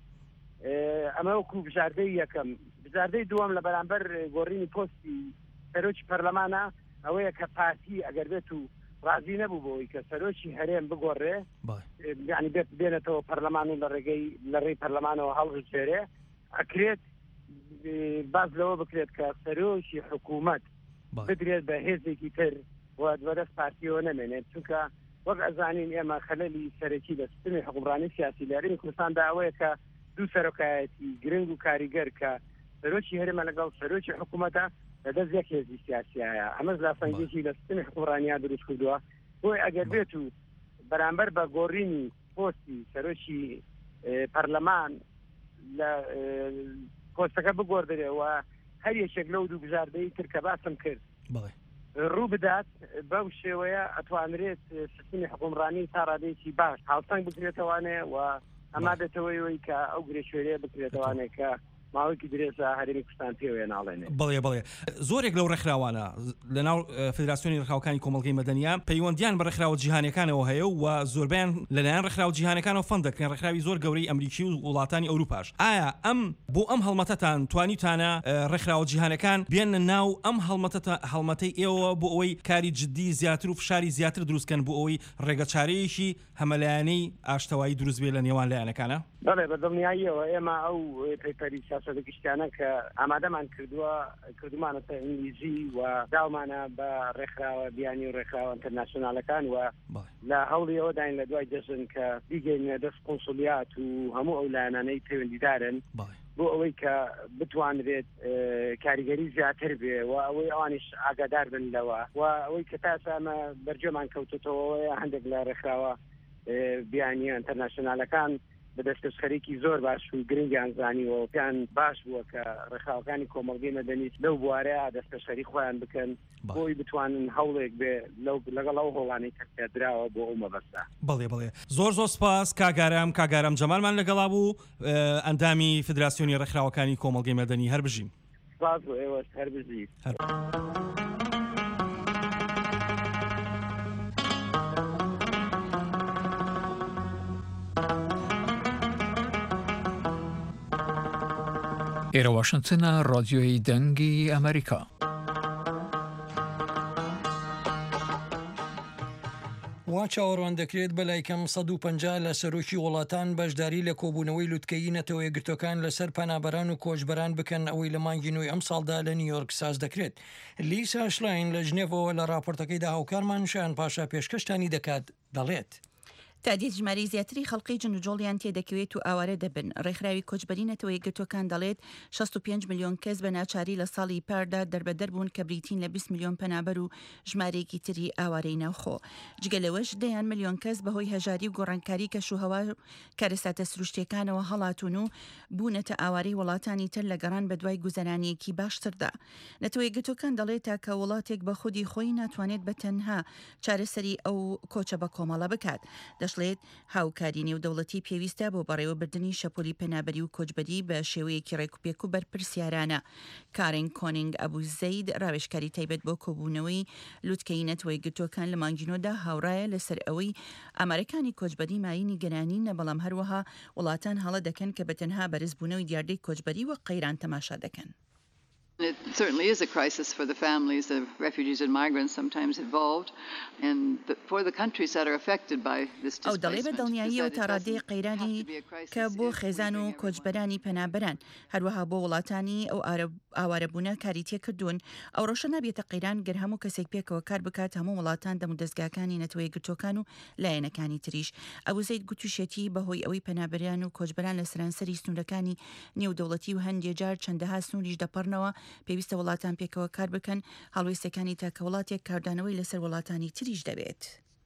ئەمە وەکو بژاردەی یەکەم بژاردەی دووەم لە بەرامبەر گۆڕینی پۆستی سەرۆکی پەرلەمانە ئەوەیە کە پارتی ئەگەر بێت و ڕازی نەبوو بۆی کە سەرۆکی هەرێم بگۆڕێ یعنی بێنێتەوە پەرلەمان و لە ڕێی پەرلەمانەوە هەڵبژێرێ ئەکرێت باز لەوە بکرێت کە سەرۆکی حکوومەت بدرێت بە هێزێکی تر و بەدەست پارتیەوە نەمێنێت چونکە وەک ئەزانین ئێمە خەلەلی سەرەکی لە سیستەمی حکومڕانی سیاسی لە هەرێمی کوردستاندا ئەوەیە کە دوو سەرۆکایەتی گرنگ و کاریگەر کە سەرۆکی هەرێمە لەگەڵ سەرۆکی حکوومەتە لەدەست یەک هێزی سیاسیایە ئەمەش لاسەنگێکی لە سیستەمی حکومڕانیا دروست کردووە بۆی ئەگەر بێت و بەرامبەر بە گۆڕینی پۆستی سەرۆکی پەرلەمان لە پۆستەکە بگۆڕدرێەوە هەر یەکێک لەو دوو بژاردەی تر کە باسم کرد ڕوو بدات بەو شێوەیە ئەتوانرێت سیستەمی حکومڕانی تا ڕادێکی باش هاوسەنگ بکرێتەوانێ و ئەما دێتەوەی کە ئەو گرێشوێرەیە بکرێتەوانێ کە ماوەیەکی درێژە هەرێمی کوردستان پێوەیە ناڵێنێ بەڵێ زۆرێک لەو ڕێکخراوانە لەناو فدراسیۆنی ڕێکخراوەکانی کۆمەڵگەی مەدەنیە پەیوەندیان بە ڕێکخراوە جیهانیەکانەوە هەیە و زۆربیان لەلایەن ڕێکخراوە جیهانیەکانەوە فەند دەکرێن ڕێکخراوی زۆر گەورەی ئەمریکی و وڵاتانی ئەوروپاش ئایا بۆ ئەم هەڵمەتەتان توانیتانە ڕێکخراوە جیهانیەکان بێنە ناو ئەم هەڵمەتەی ئێوە بۆ ئەوەی کاری جدی زیاتر و فشاری زیاتر دروستکەن بۆ ئەوەی ڕێگەچارەیەکی هەمەلایەنەی ئاشتەوایی دروست بێ لە نێوان لایەنەکانە بەڵێ بەدڵنیاییەوە ئێمە ئەو پەیپەری سیاسەتە گشتیانە کە ئامادەمان کردومانەتە ئینگلیزی و داومانە بە ڕێکخراوە بیانی و ڕێکخراوە ئینتەرناسیۆنالەکان و لە هەوڵی ئەوەداین لە دوای دەژن کە بیگەینە دەست قۆنسولیات و هەموو ئەو لایەنانەی پەیوەندیدارن بۆ ئەوەی کە بتوانرێت کاریگەری زیاتر بێ و ئەوەی ئەوانیش ئاگادار بن لەوە و ئەوەی کە تا ئێستا بەرجەمان کەوتوتەوە هەندێک لە ڕێکخراوە بیانی ئینتەرناسیۆنالەکان بەدەستکەس خەریکی زۆر باش و گرنگیان زانیوە پیان باش بووە کە ڕێکخراوەکانی کۆمەڵگەی مەدەنیت لەو بوارەیە دەستکەشەری خۆیان بکەن بۆی بتوانن هەوڵێک بێ لەگەڵ ئەو هۆڵانەی کە دراوە بۆ ئەو مەبەستا. بەڵێ زۆر سپاس کاگارم جەمالمان لەگەڵا بوو ئەندامی فدراسیۆنی ڕێکخراوەکانی کۆمەڵگەی مەدەنی هەر بژیم. سپاس بۆ ئێوە هەر بژین. ئێرە واشنگتنە ڕادیۆی دەنگی ئەمریکا. وا چاوەڕوان دەکرێت بەلای کەم 150 لە سەرۆکی وڵاتان بەشداری لە کۆبوونەوەی لوتکەیی نەتەوە یەکگرتوەکان لەسەر پەنابەران و کۆچبەران بکەن ئەوەی لە مانگی نوێی ئەم ساڵدا لە نیویۆرک ساز دەکرێت. لیسا شلاین لە ژنێڤەوە لە راپۆرتەکەیدا هاوکارمان شایان پاشا پێشکەشتانی دەکات دەڵێت. تادیت ژماری زیاتری خەڵقی جنوجۆڵیان تێدەکەوێت و ئاوارە دەبن. ڕێکخراوی کۆچبەری نەتەوە یەکگرتوەکان دەڵێت 65 میلیۆن کەس بە ناچاری لە ساڵی پاردا دەربەدەر بوون کە بریتین لە 20 میلیۆن پەنابەر و ژمارەیەکی تری ئاوارەی ناوخۆ. جگەلەوەش 10 میلیۆن کەس بەهۆی هەژاری و گۆڕانکاری کەشوهەوا کارەساتە سروشتیەکانەوە هەڵاتون و بوونەتە ئاوارەی وڵاتانی تر لە گەڕان بە دوای گوزەرانیەکی باشتردا. نەتەوە یەکگرتوەکان دەڵێت تاکە وڵاتێک بە خودی خۆی ناتوانێت بە تەنها چارەسەری ئەو کۆچە بە کۆمەڵە بکات. دەشڵێت هاوکاری نێودەوڵەتی پێویستە بۆ بەڕێوەبردننی شەپۆلی پەنابەری و کۆچبەری بە شێوەیەکی ڕێکوپێک و بەرپرسیارانە. کارن کۆنینگ ئەبوو زەید ڕاوێژکاری تایبەت بۆ کۆبوونەوەی لوتکەی نەتەوە یەکگرتوەکان لە مانگینۆدا هاوڕایە لەسەر ئەوەی ئەمریکانی کۆچبەری ماینی گەرانی نە بەڵام هەروەها وڵاتان هەڵە دەکەن کە بەتەنها بەرزبوونەوەی دیاردەی کۆچبەری وە قەیران تەماشا دەکەن. It certainly is a crisis for the families of refugees and migrants sometimes involved, and for the countries that are affected by this displacement. ئەو دەڵێ بە دڵنیایی و تاڕادەی قەیرانی کە بۆ خێزان و کۆچبەرانی پەنابەران هەروەها بۆ وڵاتانی ئەو ئاوارەبوونە کاری تێکردوون. ئەو ڕۆژە نابێتە قەیران گەر هەموو کەسێک پێکەوە کار بکات هەموو وڵاتان دەم و دەستگاکانی نەتەوە یەکگرتوەکان و لایەنەکانی تریش. ئەبوو زەید گوتوشێتی بەهۆی ئەوەی پەنابەریان و کۆچبەران لە سەرانسەری سنوورەکانی نێودەوڵەتی و هەندێک جار چەندەها سنووریش دەپەڕنەوە پێویستە وڵاتان پێکەوە کار بکەن هەڵوێستەکانی تاکە وڵاتێک کاردانەوەی لەسەر وڵاتانی تریش دەبێت.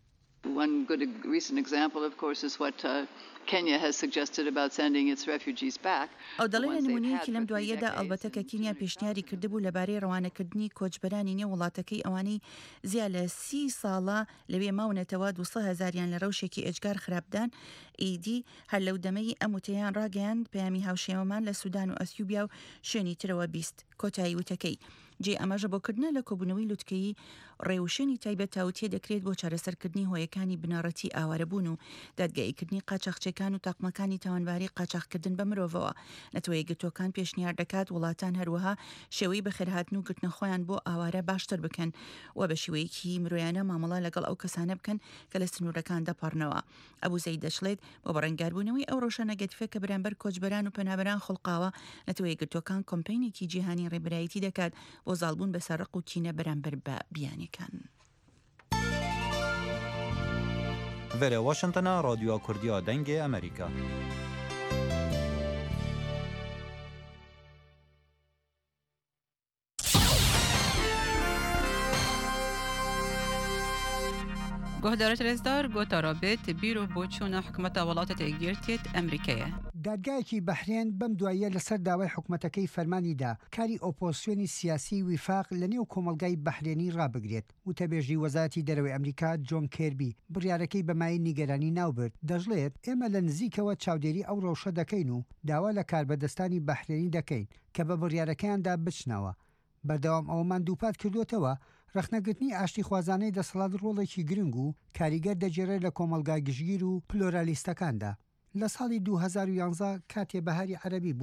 One good recent example, of course, is what Kenya has suggested about sending its refugees back. ئەو دەڵێ لە نمونەیەکی لەم دواییەدا ئەلبەتە کە کینیا پێشنیاری کردبوو لەبارەی ڕەوانەکردنی کۆچبەرانی نێو وڵاتەکەی ئەوانەی زیاد لە 30 ساڵە لەوێ ماونەتەوە 200,000یان لە ڕەوشێکی ئەجگار خراپدان ئیدی هەر لەو دەمەی ئەموتەیان ڕاگەیاند پەیامی هاوشێوەمان لە سوودان و ئەسیوبیا و شوێنی ترەوە بیست کۆتایی وتەکەی. جێ ئەمەژە بۆکردنە لە کۆبوونەوەی لوتکەیی ڕێوشێنی تایبەت تاوتێ دەکرێت بۆ چارەسەرکردنی هۆیەکانی بنەڕەتی ئاوارەبوون و دادگاییکردنی قاچاقچەکان و تاقمەکانی تاوانباری قاچاقکردن بە مرۆڤەوە. نەتەوە یەکگرتوەکان پێشنیار دەکات وڵاتان هەروەها شێوەی بەخێرهاتن و گرتنە خۆیان بۆ ئاوارە باشتر بکەن و بە شێوەیەکی مرۆیانە مامەڵە لەگەڵ ئەو کەسانە بکەن کە لە سنوورەکان دەپەڕنەوە. ئەبوو زەید دەشڵێت بۆ بەڕێنگاربوونەوەی ئەو ڕۆژە نەگەتیفە کە بەرامبەر کۆچبەران و پەنابەران خڵقاوە نەتەوە یەکگرتوەکان کۆمپینێکی جیهانی ڕێبەرایەتی دەکات بۆ زاڵبوون بەسەر ڕق و کینە بەرامبەر بە بیانەکان. Vere Washington'a Radyo Kurdiya Dengê Amerika. گهدارت رزدار گوتا رابط بیرو بوچونا حکومت ولات تگیرتیت امریکیه. دادگایەکی بەحرێن بەم دواییە لەسەر داوای حکومەتەکەی فەرمانیدا کاری ئۆپۆسیۆنی سیاسی ویفاق لە نێو کۆمەلگای بەحرێنی ڕابگرێت. وتەبێژی وەزارەتی دەرەوەی ئەمریکا جۆن کێربی بڕیارەکەی بەمای نیگەرانی ناوبرد دەژڵێت ئێمە لە نزیکەوە چاودێری ئەو ڕەوشە دەکەین و داوا لە کاربەدەستانی بەحرێنی دەکەین کە بە بڕیارەکەیاندا بچنەوە. بەردەوام ئەومان دووپات کردوێتەوە ڕخنەگرتنی ئاشتی خوازانەی دەسەڵات ڕۆڵێکی گرنگ و کاریگەر دەجێڕێت لە کۆمەلگا گشتگیر و پلۆرالیستەکاندا. لە ساڵی 2011 کاتێ بەهاری عەرەبی بوو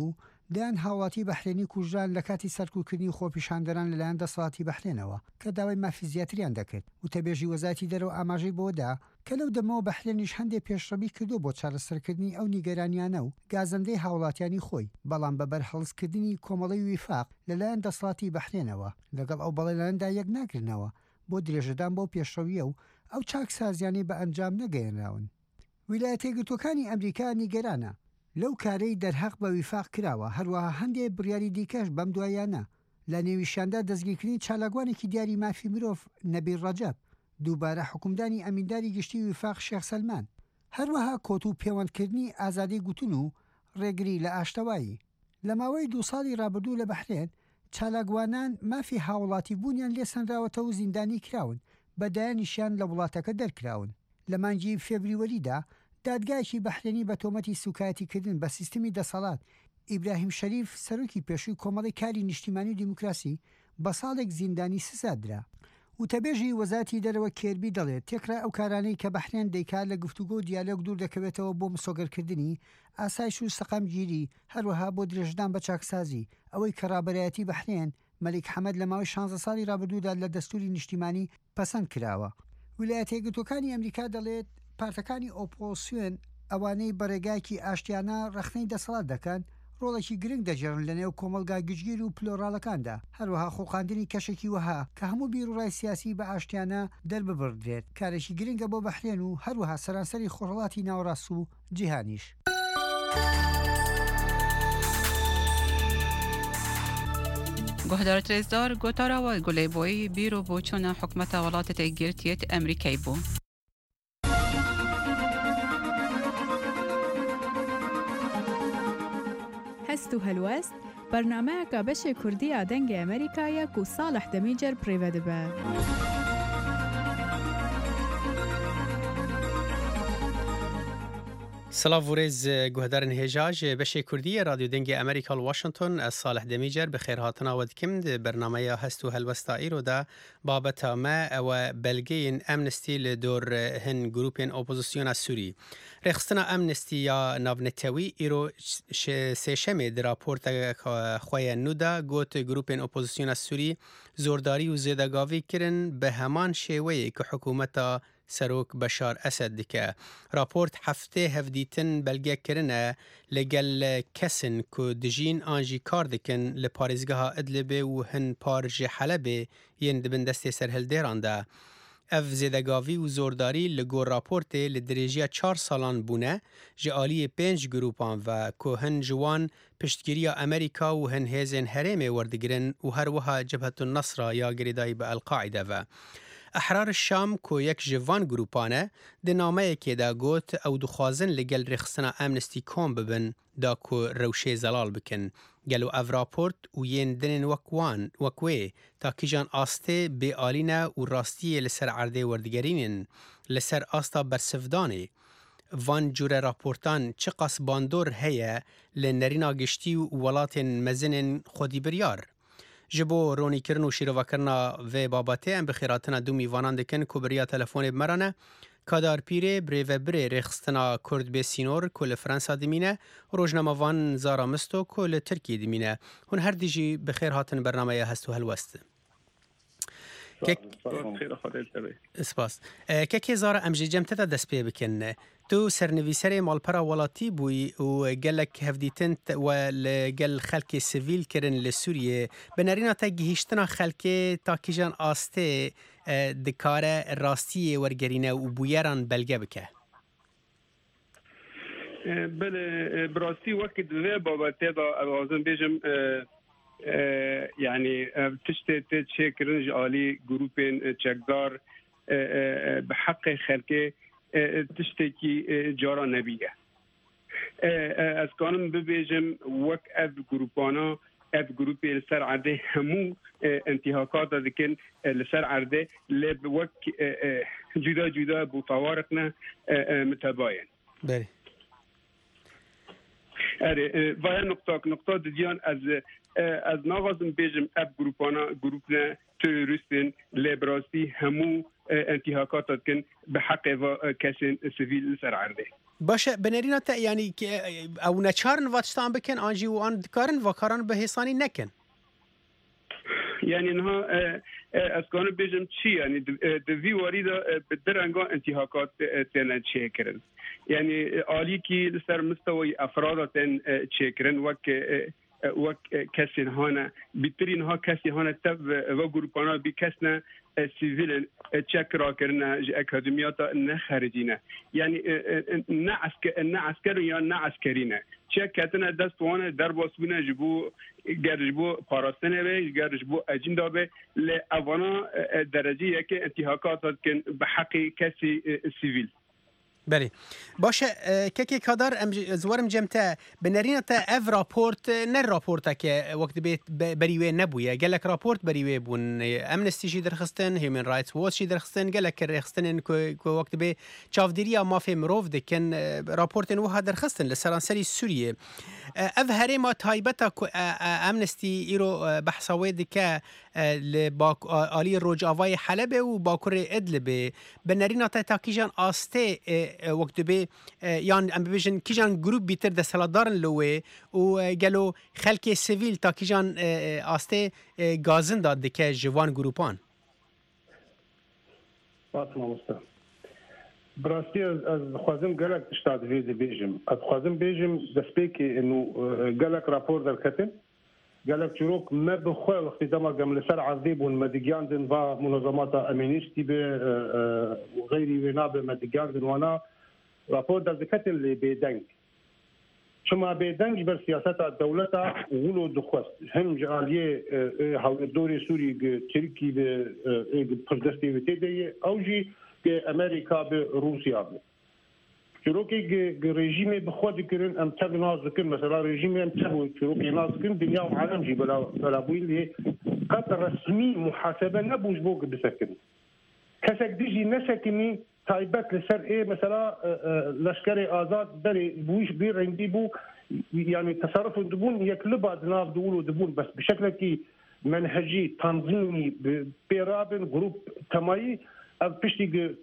دایان هاوڵاتی بەحرێنی کوژران لە کاتی سەرکوکردنی خۆپیشاندەران لەلایەن دەسەڵاتی بەحرێنەوە کە داوای مافی زیاتریان دەکرد و تەبێژی وەزارەتی دەرەوە ئاماژەی بۆدا کە لەو دەمەوە بەحرێنیش هەندێک پێشڕەوی کردو بۆ چارەسەرکردنی ئەو نیگەرانیانە و گازەندەی هاوڵاتیانی خۆی بەڵام بەبەر هەڵسکردنی کۆمەڵی ویفاق لەلایەن دەسەڵاتی بەحرێنەوە لەگەڵ ئەو بەڵێناندا یەک ناگرنەوە بۆ درێژەدان بۆ پێشڕەویە و ئەو چاکسازیانی بە ئەنجام نەگەیەنراون. ویلایەتە یەکگرتووەکانی ئەمریکا نیگەرانە لەو کارەی دەرهەق بە ویفاق کراوە هەروەها هەندێک بڕیاری دیکەش بەم دوایانە لە نێویشاندا دەستگیرکردنی چالاکوانێکی دیاری مافی مرۆڤ نەبیر ڕەجەب دووبارە حکومدانی ئەمینداری گشتی ویفاق شێخ سەلمان هەروەها کۆت و پەیوەندکردنی ئازادی گوتن و ڕێگری لە ئاشتەوایی لە ماوەی 2 ساڵی ڕابردوو لە بەحرێن چالاکوانان مافی هاوڵاتی بوونیان لێ سەنراوەتە و زیندانی کراون بەدایانیشیان لە وڵاتەکە دەرکراون. لە مانگی فێبریوەریدا دادگایکی بەحرێنی بە تۆمەتی سوکایەتیکردن بە سیستمی دەسەڵات ئیبراهیم شەریف سەرۆکی پێشووی کۆمەڵی کاری نیشتیمانی و دیموکراسی بە ساڵێک زیندانی سزادرا و تەبێژی وەزارەتی دەرەوە کێربی دەڵێت تێکرا ئەو کارانەی کە بەحرێن دەیکات لە گفتوگۆ و دیالۆگ دوور دەکەوێتەوە بۆ مسۆگەرکردنی ئاسایش و سەقامگیری هەروەها بۆ درێژدان بە چاکسازی ئەوەی کە ڕابەرایەتی بەحرێن مەلیک حەمەد لە ماوەی 16 ساڵی ڕابردوودا لە دەستوری نیشتیمانی پەسەند کراوە. ویلایەتە یەکگرتووەکانی ئەمریکا دەڵێت پارتەکانی ئۆپۆسیۆن ئەوانەی بەڕێگایکی ئاشتیانە ڕەخنەی دەسەڵات دەکەن ڕۆڵێکی گرنگ دەجێڕن لە نێو کۆمەلگا گشتگیر و پلۆڕاڵەکاندا هەروەها خۆڵقاندنی کەشێکی وەها کە هەموو بیرڕای سیاسی بە ئاشتیانە دەرببڕدرێت کارێکی گرنگە بۆ بەحرێن و هەروەها سەرانسەری خۆڕەڵاتی ناوەڕاست و جیهانیش. گۆهدار ترێزدار گۆتاراوە گولەیبۆی بیرۆ بۆ چۆنە حکومەتە وڵاتە گرتیێت ئەمریکای بوو. هەست و هەلوەست بەرنامەیەکە بەشێ کوردیە دەنگی ئەمریکایە و ساڵح دەمیجەر پڕێوە دەبە. سلاف ورز گوهدارن هجاج بشی کردی رادیو دنگی امریکا واشنطن از صالح دمیجر بخیر هاتنا ودکم برنامه هست و هلوستا ایرو دا بابت ما و بلگین امنستی لدور هن گروپین اپوزیسیون سوری رخصتنا امنستی یا نابنتوی ایرو سیشم در راپورت خواه نودا گوت گروپین اپوزیسیون سوری زورداری و زیدگاوی کرن به همان شیوهی که حکومت سروک بشار اسد دکه. راپورت هفته هفدیتن بلگه کرنه لگل کسن که دجین آنجی کار دکن لپارزگاه ادلبه و هن پارج حلبه ین دبن دست سرهل دیرانده. اف زیدگاوی و زورداری لگو راپورت لدرجه 4 سالان بونه جعالی 5 گروپان و که هن جوان پشتگیری امریکا و هن هزین هرم وردگرن و هر وها جبهة النصر یا گریدای به القاعده و احرار الشام کو یک جوان گروپانه ده نامه که دا گوت او دخوازن لگل رخصنا امنستی کام ببن دا کو روشه زلال بکن گلو او راپورت و ین دنن وکوه تا کجان آسته به آلینه و راستی لسر عرده وردگرینن لسر آستا برسفدانه وان جور راپورتان چه قص باندور هیا لنرینا گشتی و ولات مزن خودی بریار جبو رونی کرن و شیرو کرنا و باباته ام بخیراتنا دو میوانان دکن کو بریا تلفون بمرانه کادار پیره بریو بری رخصتنا کرد به سینور کل فرانسا دمینه روزنامه وان زارا مستو کل ترکی دمینه هون هر دیجی بخیر هاتن برنامه هستو هلوست اسپاس که زارا امجی جمتتا دست پی بکنه تو سرنویسر مالپرا ولاتی بوی و گلک هفدیتن و لگل خلک سیویل کرن لسوریه بنارینا تا گهیشتنا خلک تا کجان آسته دکاره راستی ورگرینه و بویران بلگه بکه بله براستی وقت دوه بابته دا اوازن بیجم يعني تشتت شكرنج علي جروبين تشكدار بحق خلقه تشتكي جارا نبيه از كانم ببيجم وك اف جروبانا اف جروبي لسر عرده همو انتهاكات دكن لسر عرده لب وك جدا جدا بطوارقنا متباين بله وای نقطه دیان از ناغازم بیجم اب گروپنا تروریستن لیبراستی همو انتهاکات کن به حق و کسین سیویل سر عرده باشه بنرينا يعني او نچارن واتشتان بكن انجي وان دكارن وكارن بهيساني نكن يعني انها اسكان بيجم شي يعني دفي وريده بالدرنگا انتهاكات تن تشيكرن يعني آليكي لسر مستوى افراد تن تشيكرن وك كسين هانا بترين ها كسي هانا تب و جروبانا بكسنا سيفيل تشكرا كرنا اكاديميات نخرجينا يعني نعسكر يا نعسكرينا تشكتنا دست وانا درباس بنا جبو جرجبو باراستنه به جرجبو اجندا به لاوانا درجه یک انتهاکات كان بحق كسي سيفيل بله باشه که کادر زوارم جمتا بنرینه تا اف راپورت نه راپورت که وقت بیت بریوه نبویه گلک راپورت بریوه بون امنستی جی درخستن هیومن رایتس واچ جی درخستن گلک رخستن که وقت بی چافدیری مافی مروف دکن راپورت نوها درخستن لسرانسری سوریه اف هرما تایبتا امنستی ایرو بحثاوی دکه لباک آلی روجاوای حلب و باکور ادلب بنرینه تا تاکیجان آسته وقت به یان ام بيجن كيجان جروب بيتر ده سلادارن لوه و قالوا خلق سيفيل تا كيجان آسته غازن داد دكه جوان جروبان فاطمه مصطفى براسي از خوازم قالك اشتاد فيدي بيجم از خوازم بيجم دسبيكي انه قالك رابور در كتن قالك شروك ما بخوي وقت دما قام لسر عذيب والمدقيان دن با منظمات امينيستي وغيري وناب مدقيان دن وانا رابور در كتن اللي بيدنك شما بيدنك بر سياسات الدولة وولو دخوست هم جاليه حول الدوري سوري تركي بردستي وتيدي او جي امريكا بروسيا شروكي رژیم بخود کردن ام تگ ناز کردن مثلا رژیم ام تگ شروكي ناز کردن دنیا و عالم جی بلا بویل قطع رسمی محاسبه نبوش بوق بسکن کسک دیجی نسکنی تایبت لسر ايه مثلا لشکر آزاد داري بويش بير عندي بو يعني تصرف دبون يكلبها دناف دولو دبون بس بشكل كي منهجي تنظيمي بيرابن جروب تماي بشتي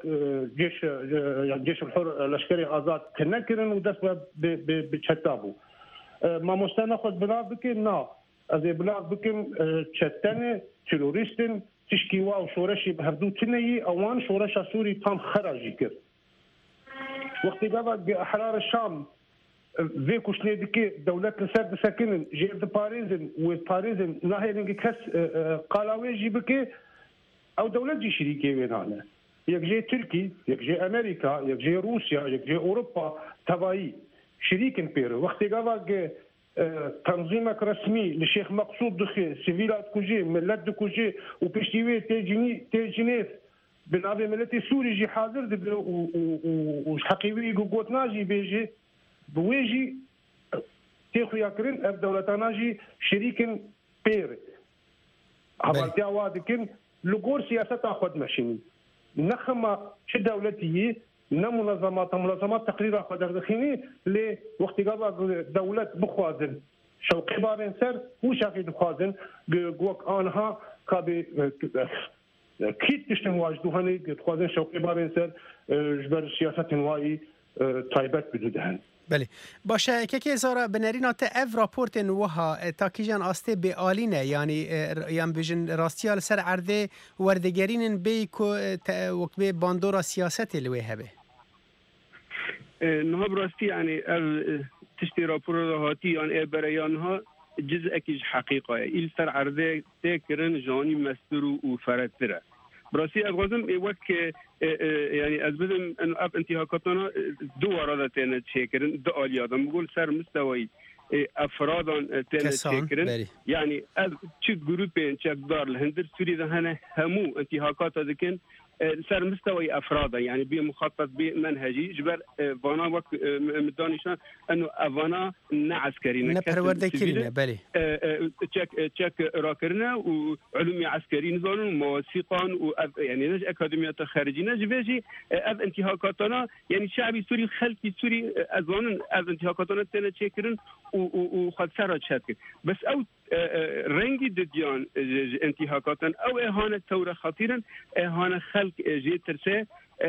جيش الحر العسكري آزاد كنكرن ودس بتشتابو ما مستناخذ بلاغ بكن نا از بلاغ بكن تشتنه تيروريستن تشكيوا وشورشي بهردو تني اوان شورش سوري تام خرجي كر وقت قبل احرار الشام في كوشنيدكي دولة السرد ساكنن جيب باريزن وباريزن ناهيلنج كس قلاوي جيبكي او دولة جي شريكي وين هنا يك جي تركي يك جي امريكا يك جي روسيا يك جي اوروبا تبعي شريكن بيرو وقت قبل تنظيمك رسمي للشيخ مقصود دخي سيفيلات كوجي ملت كوجي وبشتيوي تيجينيف بنابي ملتي سوري جي حاضر وحقيوي قوت ناجي بيجي بويجي تيخو ياكرين اف دولتاناجي شريكن بير هبالتيا وادكن لقور سياسة تاخد ماشيني نخما شو دولتي منظمات تقرير قدر دخيني لوقت قبل دولة بخوازن شوقي بابن سر وشاقي بخوازن قوك آنها كابي كيت تشتن واجدو هني بخوازن شوقي بابن سر جبر سياسة نوائي تايبت بدودهن بله باشه که زارا بنرین آت اف راپورت نوها تاکیجان آسته به آلینه یعنی بیجن راستیال سر عرضه وردگرین بی کو وقت به باندورا سیاست لوی هبه نها براستی یعنی تشتی راپور هاتی آن برایانها جزء اکیج حقیقه ایل سر عرضه تکرن جانی مسترو و فرتره براسي أغازم وقت يعني أزبدم إنه انتهاكاتنا دو ورادة تنا تشكرن دو آليادم بقول سر مستوي أفرادان تنا تشكرن يعني تشك جروبين تشك دار الهندر سوري ده هنا همو انتهاكات ذكين سر مستوي أفرادا يعني بمخطط بمنهجي جبر فانا وقت مدانشان إنه أفانا نعسكري نبرورده كرينا بالي تشك راكرنا وعلومي عسكري نزانون وموسيقان يعني نج أكاديميات خارجية نجبيجي أذ انتهاكاتنا يعني شعبي سوري الخلفي سوري أزوان أذ انتهاكاتنا تنا تشكرن وخد سرد شاتك بس أو رنگی ددیان انتهاکاتن او اهانه ثوره خطیرن اهانه خلق جي ترسه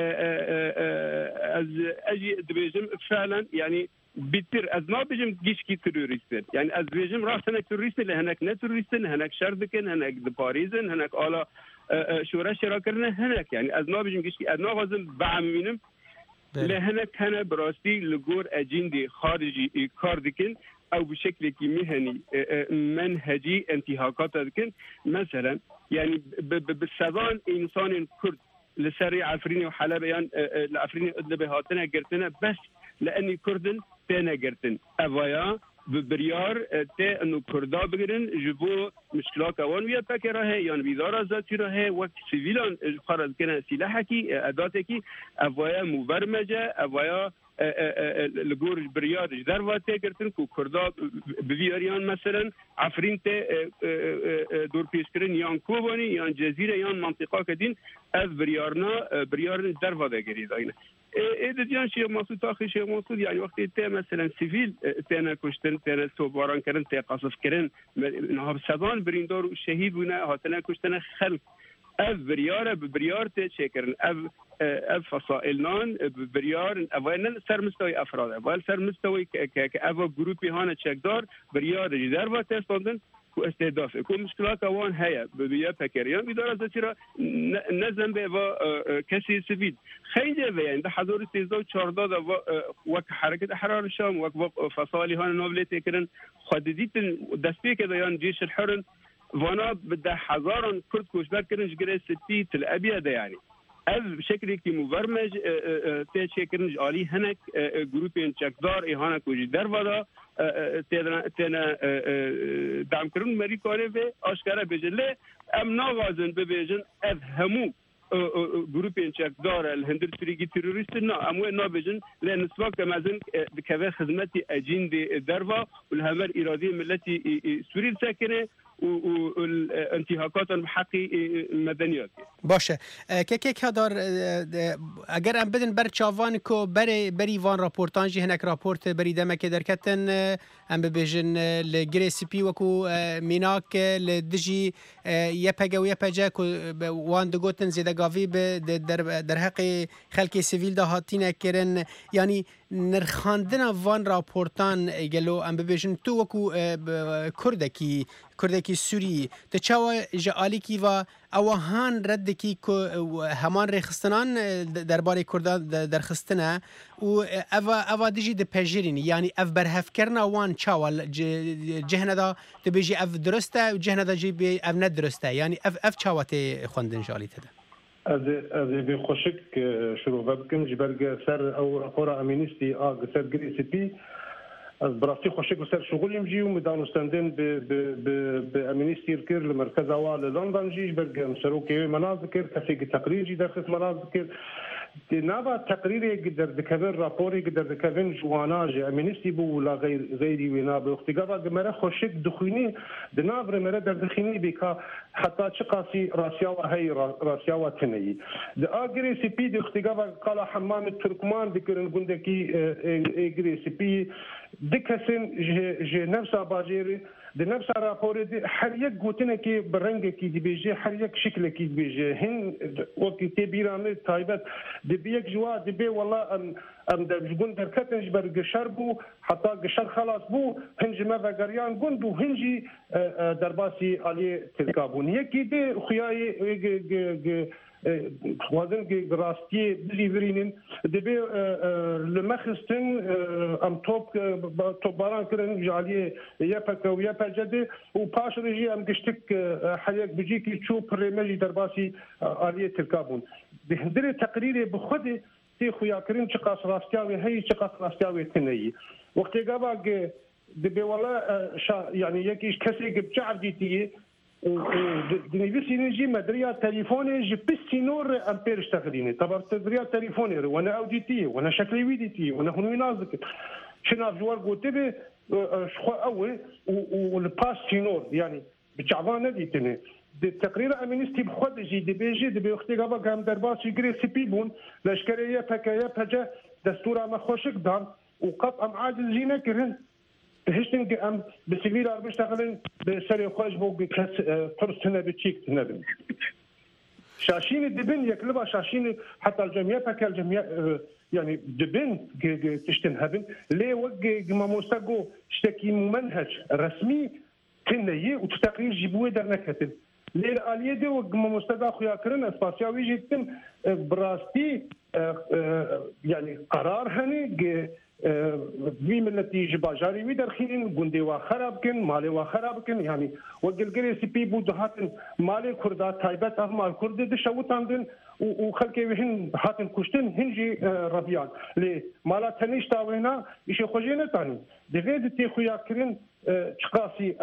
از اجي دبيجم فعلا يعني بيتر از ما بيجم جيشكي تروريستن يعني از بيجم راسنا تروريستن هناك نتروريستن هناك شردكن هناك دباريزن هناك آلا شورا شراكرنا هناك يعني از ما بيجم جيشكي از ما غازم بعمينم لهناك هنا براستي لجور اجندي خارجي كاردكن او بشكل مهني منهجي انتهاكات ذكن مثلا يعني بالسبان انسان كرد لسري عفريني وحلب يعني العفريني ادلبي هاتنا قرتنا بس لاني كردن تانا قرتن افايا ببريار تا انه كردا بگرن جبو مشكلات اوان ويا بكره يعني بيدار ذاتي ره وقت سيفيلان خرج كنا سلاحكي اداتكي افايا مبرمجه افايا لجور بريار جدار تاجرتن كو كردا بفيريان مثلا عفرين دور بيسكرين يان كوباني يان جزيره يان منطقه كدين از بريارن دروا داگري داينه ديان شيء مقصود اخي شيء مقصود يعني وقت تا مثلا سيفيل تانا كشتن تانا صوباران كرن تا قصف كرن نهار سبان بريندار شهيد بنا هاتنا كشتن خلق اف برياره ببريار تشكرن اف فصائلنان بريار اولا سر مستوى افراد اول سر مستوى كاف جروبي هانا تشكدار بريار جدار و تستاندن كو استهداف كو مشكلات اوان هيا ببيا فكريان بيدار زتيرا نزم به كسي سفيد خيجه و عند حضور 13 و 14 وك حركه احرار الشام وك فصائل هانا نوبلت كرن خدديت دستي كده يان جيش الحرن وانا بده حزارا كرد كوشباك كرنج جري ستي تل ابيض يعني از بشكل كي مبرمج تشكرنج علي هناك جروبين تشكدار اهانه كوجي دروادا تنا دعم كرن مريكاري و اشكره بجله ام ناغازن ببيجن از همو جروبين تشكدار الهندر فريقي تيروريست نا امو نابجن لان سواك كمازن بكذا خدمتي اجندي دروا والهمر ارادي ملتي سوري ساكنه والانتهاكات بحقی مدنیات باشه که دار اگر ام بدن بر چاوان کو بری وان راپورتان جی هنک راپورت بری دمه که درکتن ام ببیجن لگری سی پی وکو میناک لدجی یپگه و یپجه کو وان دگوتن زیده گاوی در حق خلک سیویل ده هاتین کرن یعنی نرخاندن وان راپورتان گلو ام ببیجن تو وکو کردکی سوری تچاو جالی کی و اوهان رد کی همان رخصتنان درباره کردان درخستنه و اوا دیجی د پژرینی یعنی اف برهف کرنا وان چاوال جهنه دا تبیجی اف درسته و جهنه دا جی بی اف نه درسته یعنی اف چاوته خوندن جالی تده از بخشک شروع بکن جبرگ سر او راپور امنیستی اگ سر گری سی پی از براستی خوشک سر شغل امجی و مدانستندن به امنیستی کر لمرکز اوال لندن جی جبرگ مسروکی مناظر کسی تقریر جی در خصم مناظر نبا تقريري قدر ذكرن رابوري قدر ذكرن جواناج امنيستي بو ولا غيري وينا باختقابا قمره خوشك دخيني دنابر مره در دخيني بك حتى شقاسي راسياوا هي راسياوا تني د اجري سي بي د اختقابا قال حمام التركمان ذكرن قندكي اجري سي بي دكسن جه نفسها باجيري د نفس راپور دي هر یک ګوتنه کې برنګ کې دی بيجي هر یک شکل کې بيجي هن وقت تبيرامه تايبت دي بيك جوا دي بي والله ام د جون درکتن جبر قشر بو حتى قشر خلاص بو هنج ما بقريان قندو هنجي درباسي علي تركابون يكي دي خياي خوازن که راستی دلیورینن دبی لمخستن ام توپ باران کردن جالی یا پکو یا پجده و پاش رجی ام گشتک حیاک بجی کی چو پرمجی درباسی عالیه ترکابون به هندره تقریر بخود تی خویا کرین چقاس راستیاوی هی چقاس راستیاوی تنهی وقتی گابا دبی والا یعنی یکیش کسی که بچعب دیتیه دنيفيسي نجي مدريا تليفوني جبستي نور امبير اشتغليني طبعا تدريا تليفوني وانا اوديتي وانا شكلي ويديتي وانا هنوي نازك شنا جوار قلت به شخو اول والباس نور يعني بتشعبان نديتني التقرير امنيستي بخد جي دي بي جي دي بي اختي قبا كام درباس يجري سي بي بون لاشكريه فكايه فجا دستور ما خوشك دار وقطع معاجز جينا كرن هشتن ام بسيفيل بيشتغلن بسري خوش بو كاس فرصنا بتشيك نبن شاشين دبن يكلبا شاشين حتى الجمعيات كالجمعيات يعني دبن تشتن هبن ليه وجه ما مستقو اشتكي ممنهج رسمي كنيه وتقرير جيبوه در نكتل ليه الآلية دي وجه ما مستقو خويا كرن اسباسياوي جيتم براستي يعني قرار هني في ملتي جباجاري ويدر خيرين جندي وخراب كن مالي وخراب كن يعني وقلقلي سي بي بودهاتن مالي كردات تايبات أهمال كرد دشوتاندن وخلكي وهن هاتن كشتن هنجي ربيان لي مالا تنيش تاوينا إشي خوجينا تاني دغيد تي خويا كرين شقاسي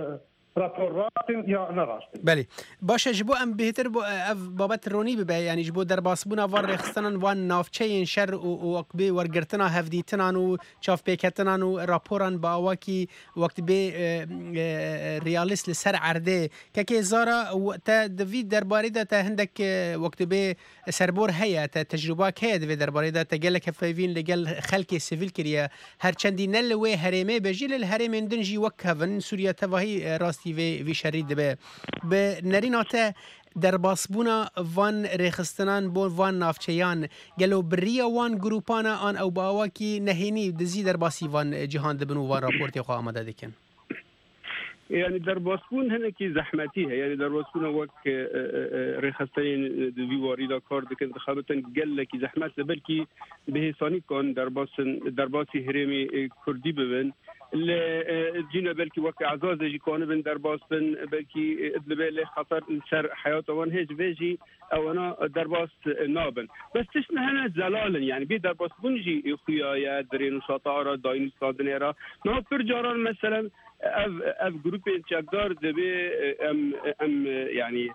بله باشه جبو ام بهتر بابت رونی ببه یعنی جبو در باسبونا ور رخصتنان وان نافچه شر و وقت ورگرتنا هفدیتنان و چاف پیکتنان و راپوران با واکی وقت به ریالیست لسر عرده که زارا تا دوید درباره ده تا هندک وقت به سربور هيا تا تجربه که دوید درباره ده تا گل کفایین لگل خلک سیویل کریه هر چندی نل و هرمه بجیل الهرم دنجی وکهون سوریا توهی راستی وی شرید به نریناته در باسبونا وان رخستنان بون وان نافچیان گلو بریا وان گروپانا آن او باواکی نهینی دزی در باسی وان جهان دبنو وان راپورتی خو آماده دکن يعني در باسبون هنكي زحمتيها يعني در باسبون وقت رخصتين دوی واريدا كار دكن انتخابتا قال لك زحمت بلكي بهساني كان در باسي هرمي كردي ببن جينا بلكي وقت اعزاز جي كان بن در باس بن بلكي ادلبه خطر سر حياته وان هيج بيجي او انا در باس نابن بس تشنا هنا زلالا يعني بي در باسبون جي خويا درين شاطاره داين صادنيرا ما برجاران مثلا اف جروب انتشاكدار دبي ام يعني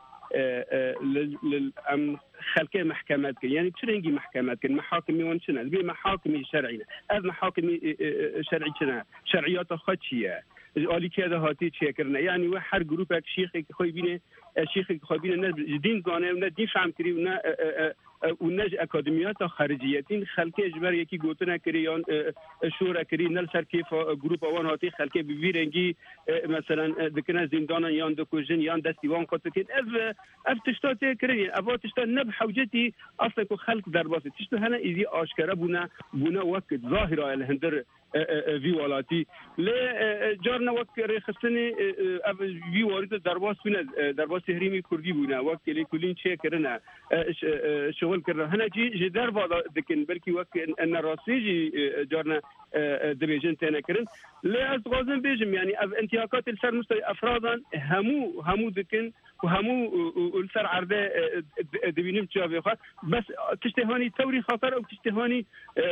ام خلقه محكمات يعني تشرينجي محكمات كن محاكم وانشنا دبي محاكم شرعيه اف محاكم شرعي شنا شرعيات خدشيه آلی که ده هاتی چه کرنه یعنی و هر گروه شیخ خوی بینه شیخ خوی بینه نه دین زانه نه دین فهم کری نه و نه اکادمیات خارجیتین خلک اجبار یکی گوتنه کری یا شورا کری نل سر کیف گروه آوان هاتی خلک بیرنگی مثلا دکنه زندان یا دکوژن یا دستیوان کاتکین اف تشتات کری اف تشتات نب حوجتی اصلا کو خلق در باز تشتو هنه ایزی آشکارا بونه وقت ظاهره الهندر وی والاتی ل جارنا وقت رخصتنی وی وارد درباس هریمی کردی بونه وقت لی کلین چه کرنه شغل کرنه هنه جی در والا دکن بلکی وقت ان راسی جی جارنا دبیجن تنه کرن ل از غازن بیجم یعنی انتهاکات السر مستوی افرادان همو دکن و همو السر عرضه دبینیم چه بخواد بس تشتهانی توری خاطر او تشتهانی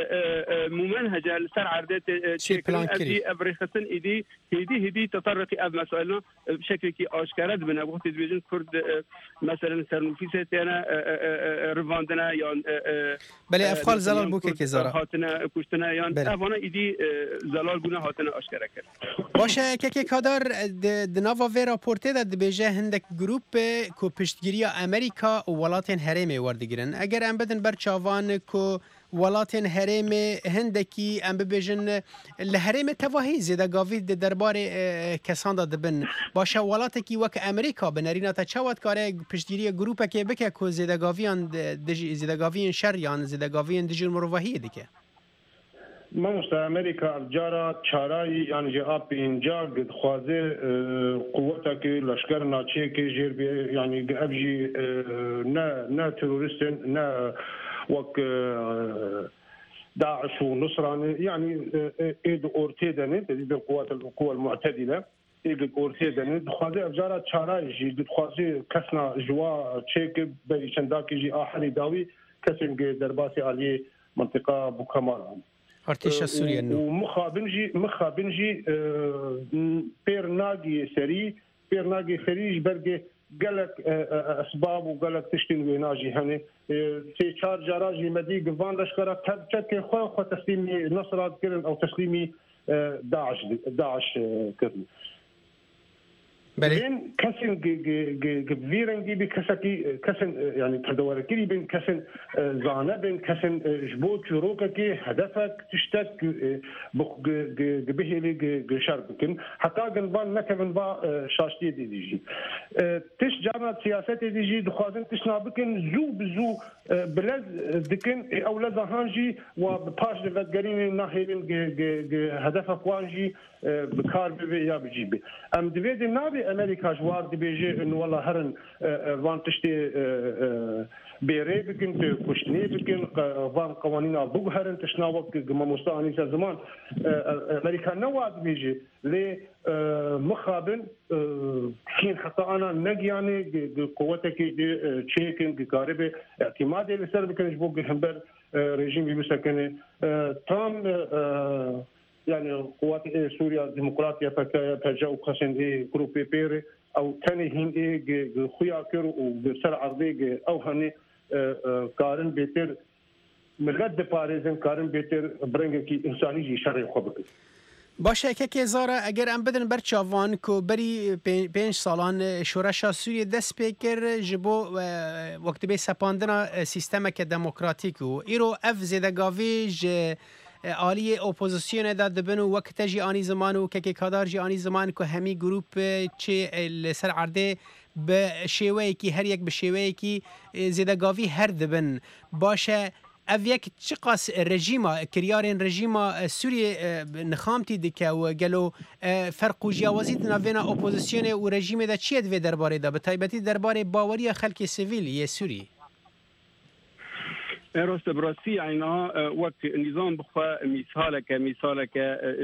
ممنهجه السر عرضه شكل أدي أبرخسن إيدي هدي تطرقي أب مسائلنا بشكل كي أشكرت بنا وقت تبيجن كرد مثلا سرنوفيسة أنا رفاندنا يان بله أفخال زلال بوكي كزارا هاتنا كشتنا يان أفانا إيدي زلال بونا هاتنا أشكره كر باشه که کادر دناوا و راپورته ده دبیجه هندک گروپ کو پشتگیری امریکا و ولاتین هرمی وردگیرن اگر ام بدن بر چاوان کو ولاتین هرم هندکی ام ببیجن لهرم تواهی زیده گاوید دربار کسان داد بن باشه ولاتی وک امریکا بنرینا تا چواد کاره پشتگیری گروپ که بکه کو زیده گاویان شریان زیده گاویان دجور مروحی دیگه ممست امریکا جارا چارایی یعنی جواب اینجا قد خوازه قوتا که لشکر ناچه که جیر بی یعنی ابجی نه تروریستن نه وك داعش ونصراني يعني ايد اورتيدن تزيد القوى المعتدله ايد اورتيدن خاطر ابجارات شارايجي قد خوازي كسنا جوا تشيك بيشنداكي جي احري داوي كسن درباسي عليه منطقه بوكمال ارتيشا سوريا مخابنجي بيرناغي سري برجي قالك اسباب وقالك تشتين ويناجي هني في شارج راجي مدي قفان لشكرا تك خو تسليمي نصرات كرن او تسليمي داعش كرن بين كسن فيرنجي بكسكي كسن يعني تدوركي بين كسن زانه بين كسن جبوت شروكك هدفك تشتك بهلي شربكن حتى جنبان نكبن با شاشتي ديجي تش جامعه سياسه ديجي دخوازن تشنابكن زو بزو بلد دكن او لزهانجي وباش دغدغرين ناهيلن هدفك وانجي بكار بي يا بجيبي ام دبيد نابي امريكا جوار دبيجي انه والله هرن وان تشتي بيري بكن كشتني بكن وان قوانين ابو هرن تشناوك مستاني زمان امريكا نواد بيجي لي مخابن حين حتى انا نجياني قوتك تشيكن قاربه اعتماد لسر بكن جبوك همبر ريجيم بيسكن تام يعني قوات سوريا الديمقراطية فجاءوا قسم جروب بيري أو تاني هن خويا كيرو وبسر عرضي أو هني كارن بيتر ملت باريزن كارن بيتر برنگكي إنساني جي شرعي خبك باشه که زارا اگر ام بدن بر چاوان کو بری 5 سالان شورش سوریه دست پیکر جبو وقت به سپاندنا سیستم که دموکراتیک و ایرو اف زدگاوی عالی اپوزیسیون داد بنو وقت جی آنی زمان و که کادار جی آنی زمان که همی گروپ چه سر عرضه به شیوهی که هر یک به شیوهی که زدگاوی هر دبن باشه او یک چقاس رژیما کریارین رژیما سوریه نخامتی دکه و گلو فرق و جیاوازی ناوینا اپوزیسیون و رژیم دا چیه دوی درباره دا به طایبتی درباره باوری خلک سیویل یه سوری راست براسي عينها وقت النظام بخوا مثالك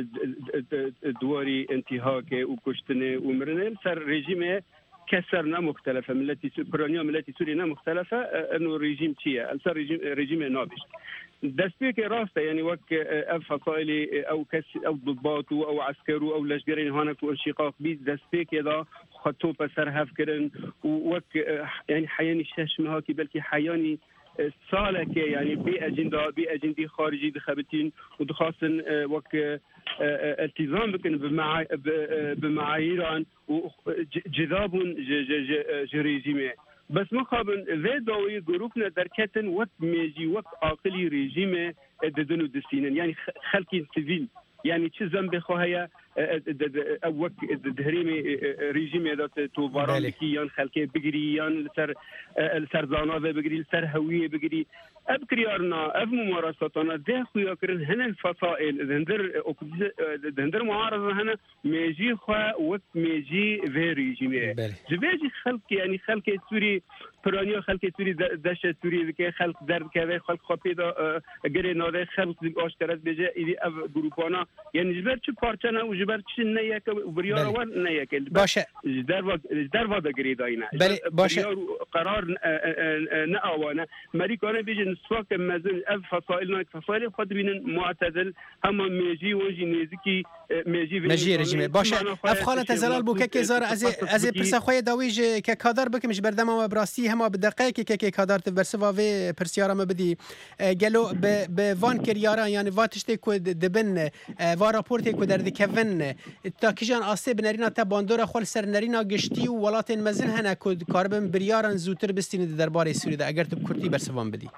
دواري انتهاك وكشتنه ومرنه سر رژیم كسرنا مختلفه ملتي برانيا ملتي سوريا مختلفه انه رژیم چيه سر رژیم نابش دستيك راسته يعني وك فصائلي او او ضباط او عسكرو او لشجرين هناك وانشقاق بيت دستيك يدا خطو بسر هفكرن وك يعني حياني الشاش هاكي بلكي حياني سالك يعني بأجندة خارجي دخبتين ودخاصن وك التزام بكن بمعاييران وجذابون ريجيمه بس مخابن ذي ضوي جروبنا دركتن وقت ميجي وقت عاقلي ريجيمه ددنو دستينن يعني خلقي سيفيل يعني چه ذنب خواهيا وقت دهريمي ريجيمي دات تو بارامكيان خلقي بگريان سر زانا بگري سر هوية بگري ابكريارنا اف ممارساتنا ده خويا كرن هنا الفصائل دهندر معارضة هنا ميجي خوا وقت ميجي في ريجيمي جبيجي خلق يعني خلق سوري برانيا خلق سوري دشت سوري ذكي خلق درد كذا خلق خبيدا جري ناده خلق اشترت بيجي إذا اف جروبانا يعني جبر چه پارچنا و جبر چه نیاک و بریار ور نیاک باشه در واد گریداینا باشه قرار ناوانه امریکا بیج نسواک مزن اف فصائل خود بین معتدل اما میجی وجی نزکی میجی رژیم باشه اف خالت زلال بو که زار از پرس خوی داویج که کادر بکمش بردم و براستی هم به دقیق که کادر تبرسوا و پرسیارا مبدی گلو به وان کریارا یعنی واتشته کو دبن و راپورتی کو در دکون تا کیجان آسه بنرینا تا باندور خال سر نرینا گشتی و ولات مزن هنا کو کاربن بریارن زوتر بستین درباره سوریه اگر تو کورتی برسوان بدی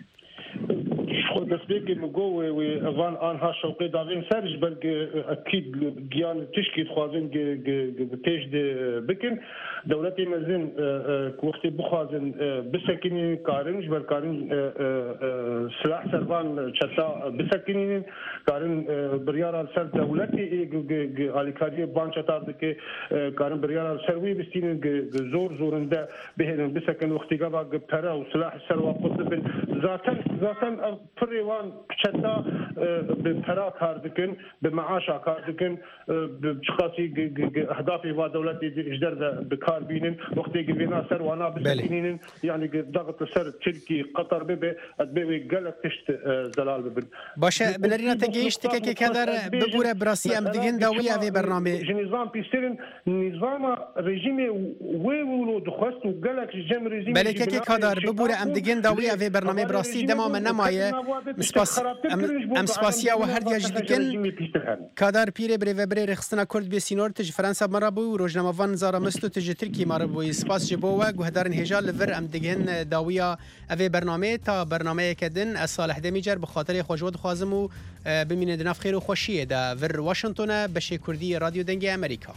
دەستێکی مگۆ ئەوان ئانها شەوقی داوین سەرش بەرگ ئەکید گیان تشکی خوازن پێش بکن دەوڵەتی مەزن وەختی بخوازن بسەکنین کارنش بەرکارن سلاح سەروان چەتا بسەکنین کارن بریاران سەر دەوڵەتی ئالیکاری بان چەتار دکێ کارن بریاران سەروی بستینن زۆرندە بهێنن بسەکن وەختیگەوا پەرە و سلاح سەروا قوت بن ذاتن پڕێوان چەتا پەرا کار دکن به معاشا کار دکن بچقاسی ئەهدافی وا دەوڵەتی دەردە بکار بینن وەختێکی وێنا سەروانا بسەکنین یعنی دەغت سەر ترکی قەتەر ببێ ئەدبێ گەلک تشت زەلال ببن باشه بنەرینە تەگەیشتێکێکی کەدار ببوورە براسی ئەم دیگەن داوی ئەوێ بەرنامێ نظام پیسرن نظاما رژیم وی ولو دخواست و گەلک ژەم رژیم بەلێکێکی کادار ببوورە ئەم دیگەن داوی ئەوێ بەرنامێ براستی دما من نمایه ام سپاسیا و هر دیاج دیکن کادر پیره بری و بری رخصتنا کرد به سینور تج فرانسا مرابو و روزنامه وان زارا مستو تج ترکی مرابو سپاس جبو و گهدارن هجال لور ام دگهن داویا اوی برنامه تا برنامه کدن صالح دمیجر به خاطر خوشود خوازم و بمینه دناف خیر و خوشیه دا ور واشنطن بشه کردی رادیو دنگ امریکا.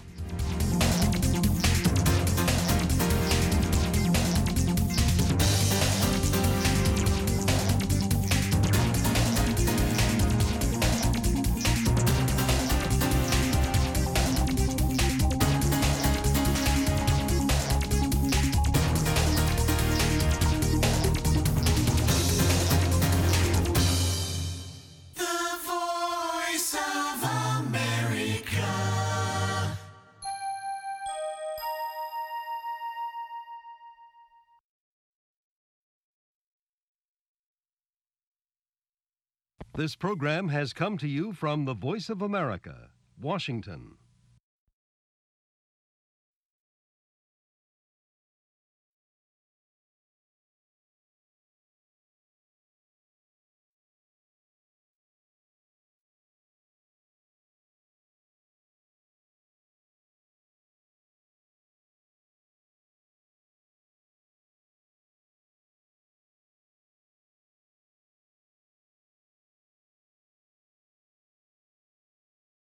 This program has come to you from the Voice of America, Washington.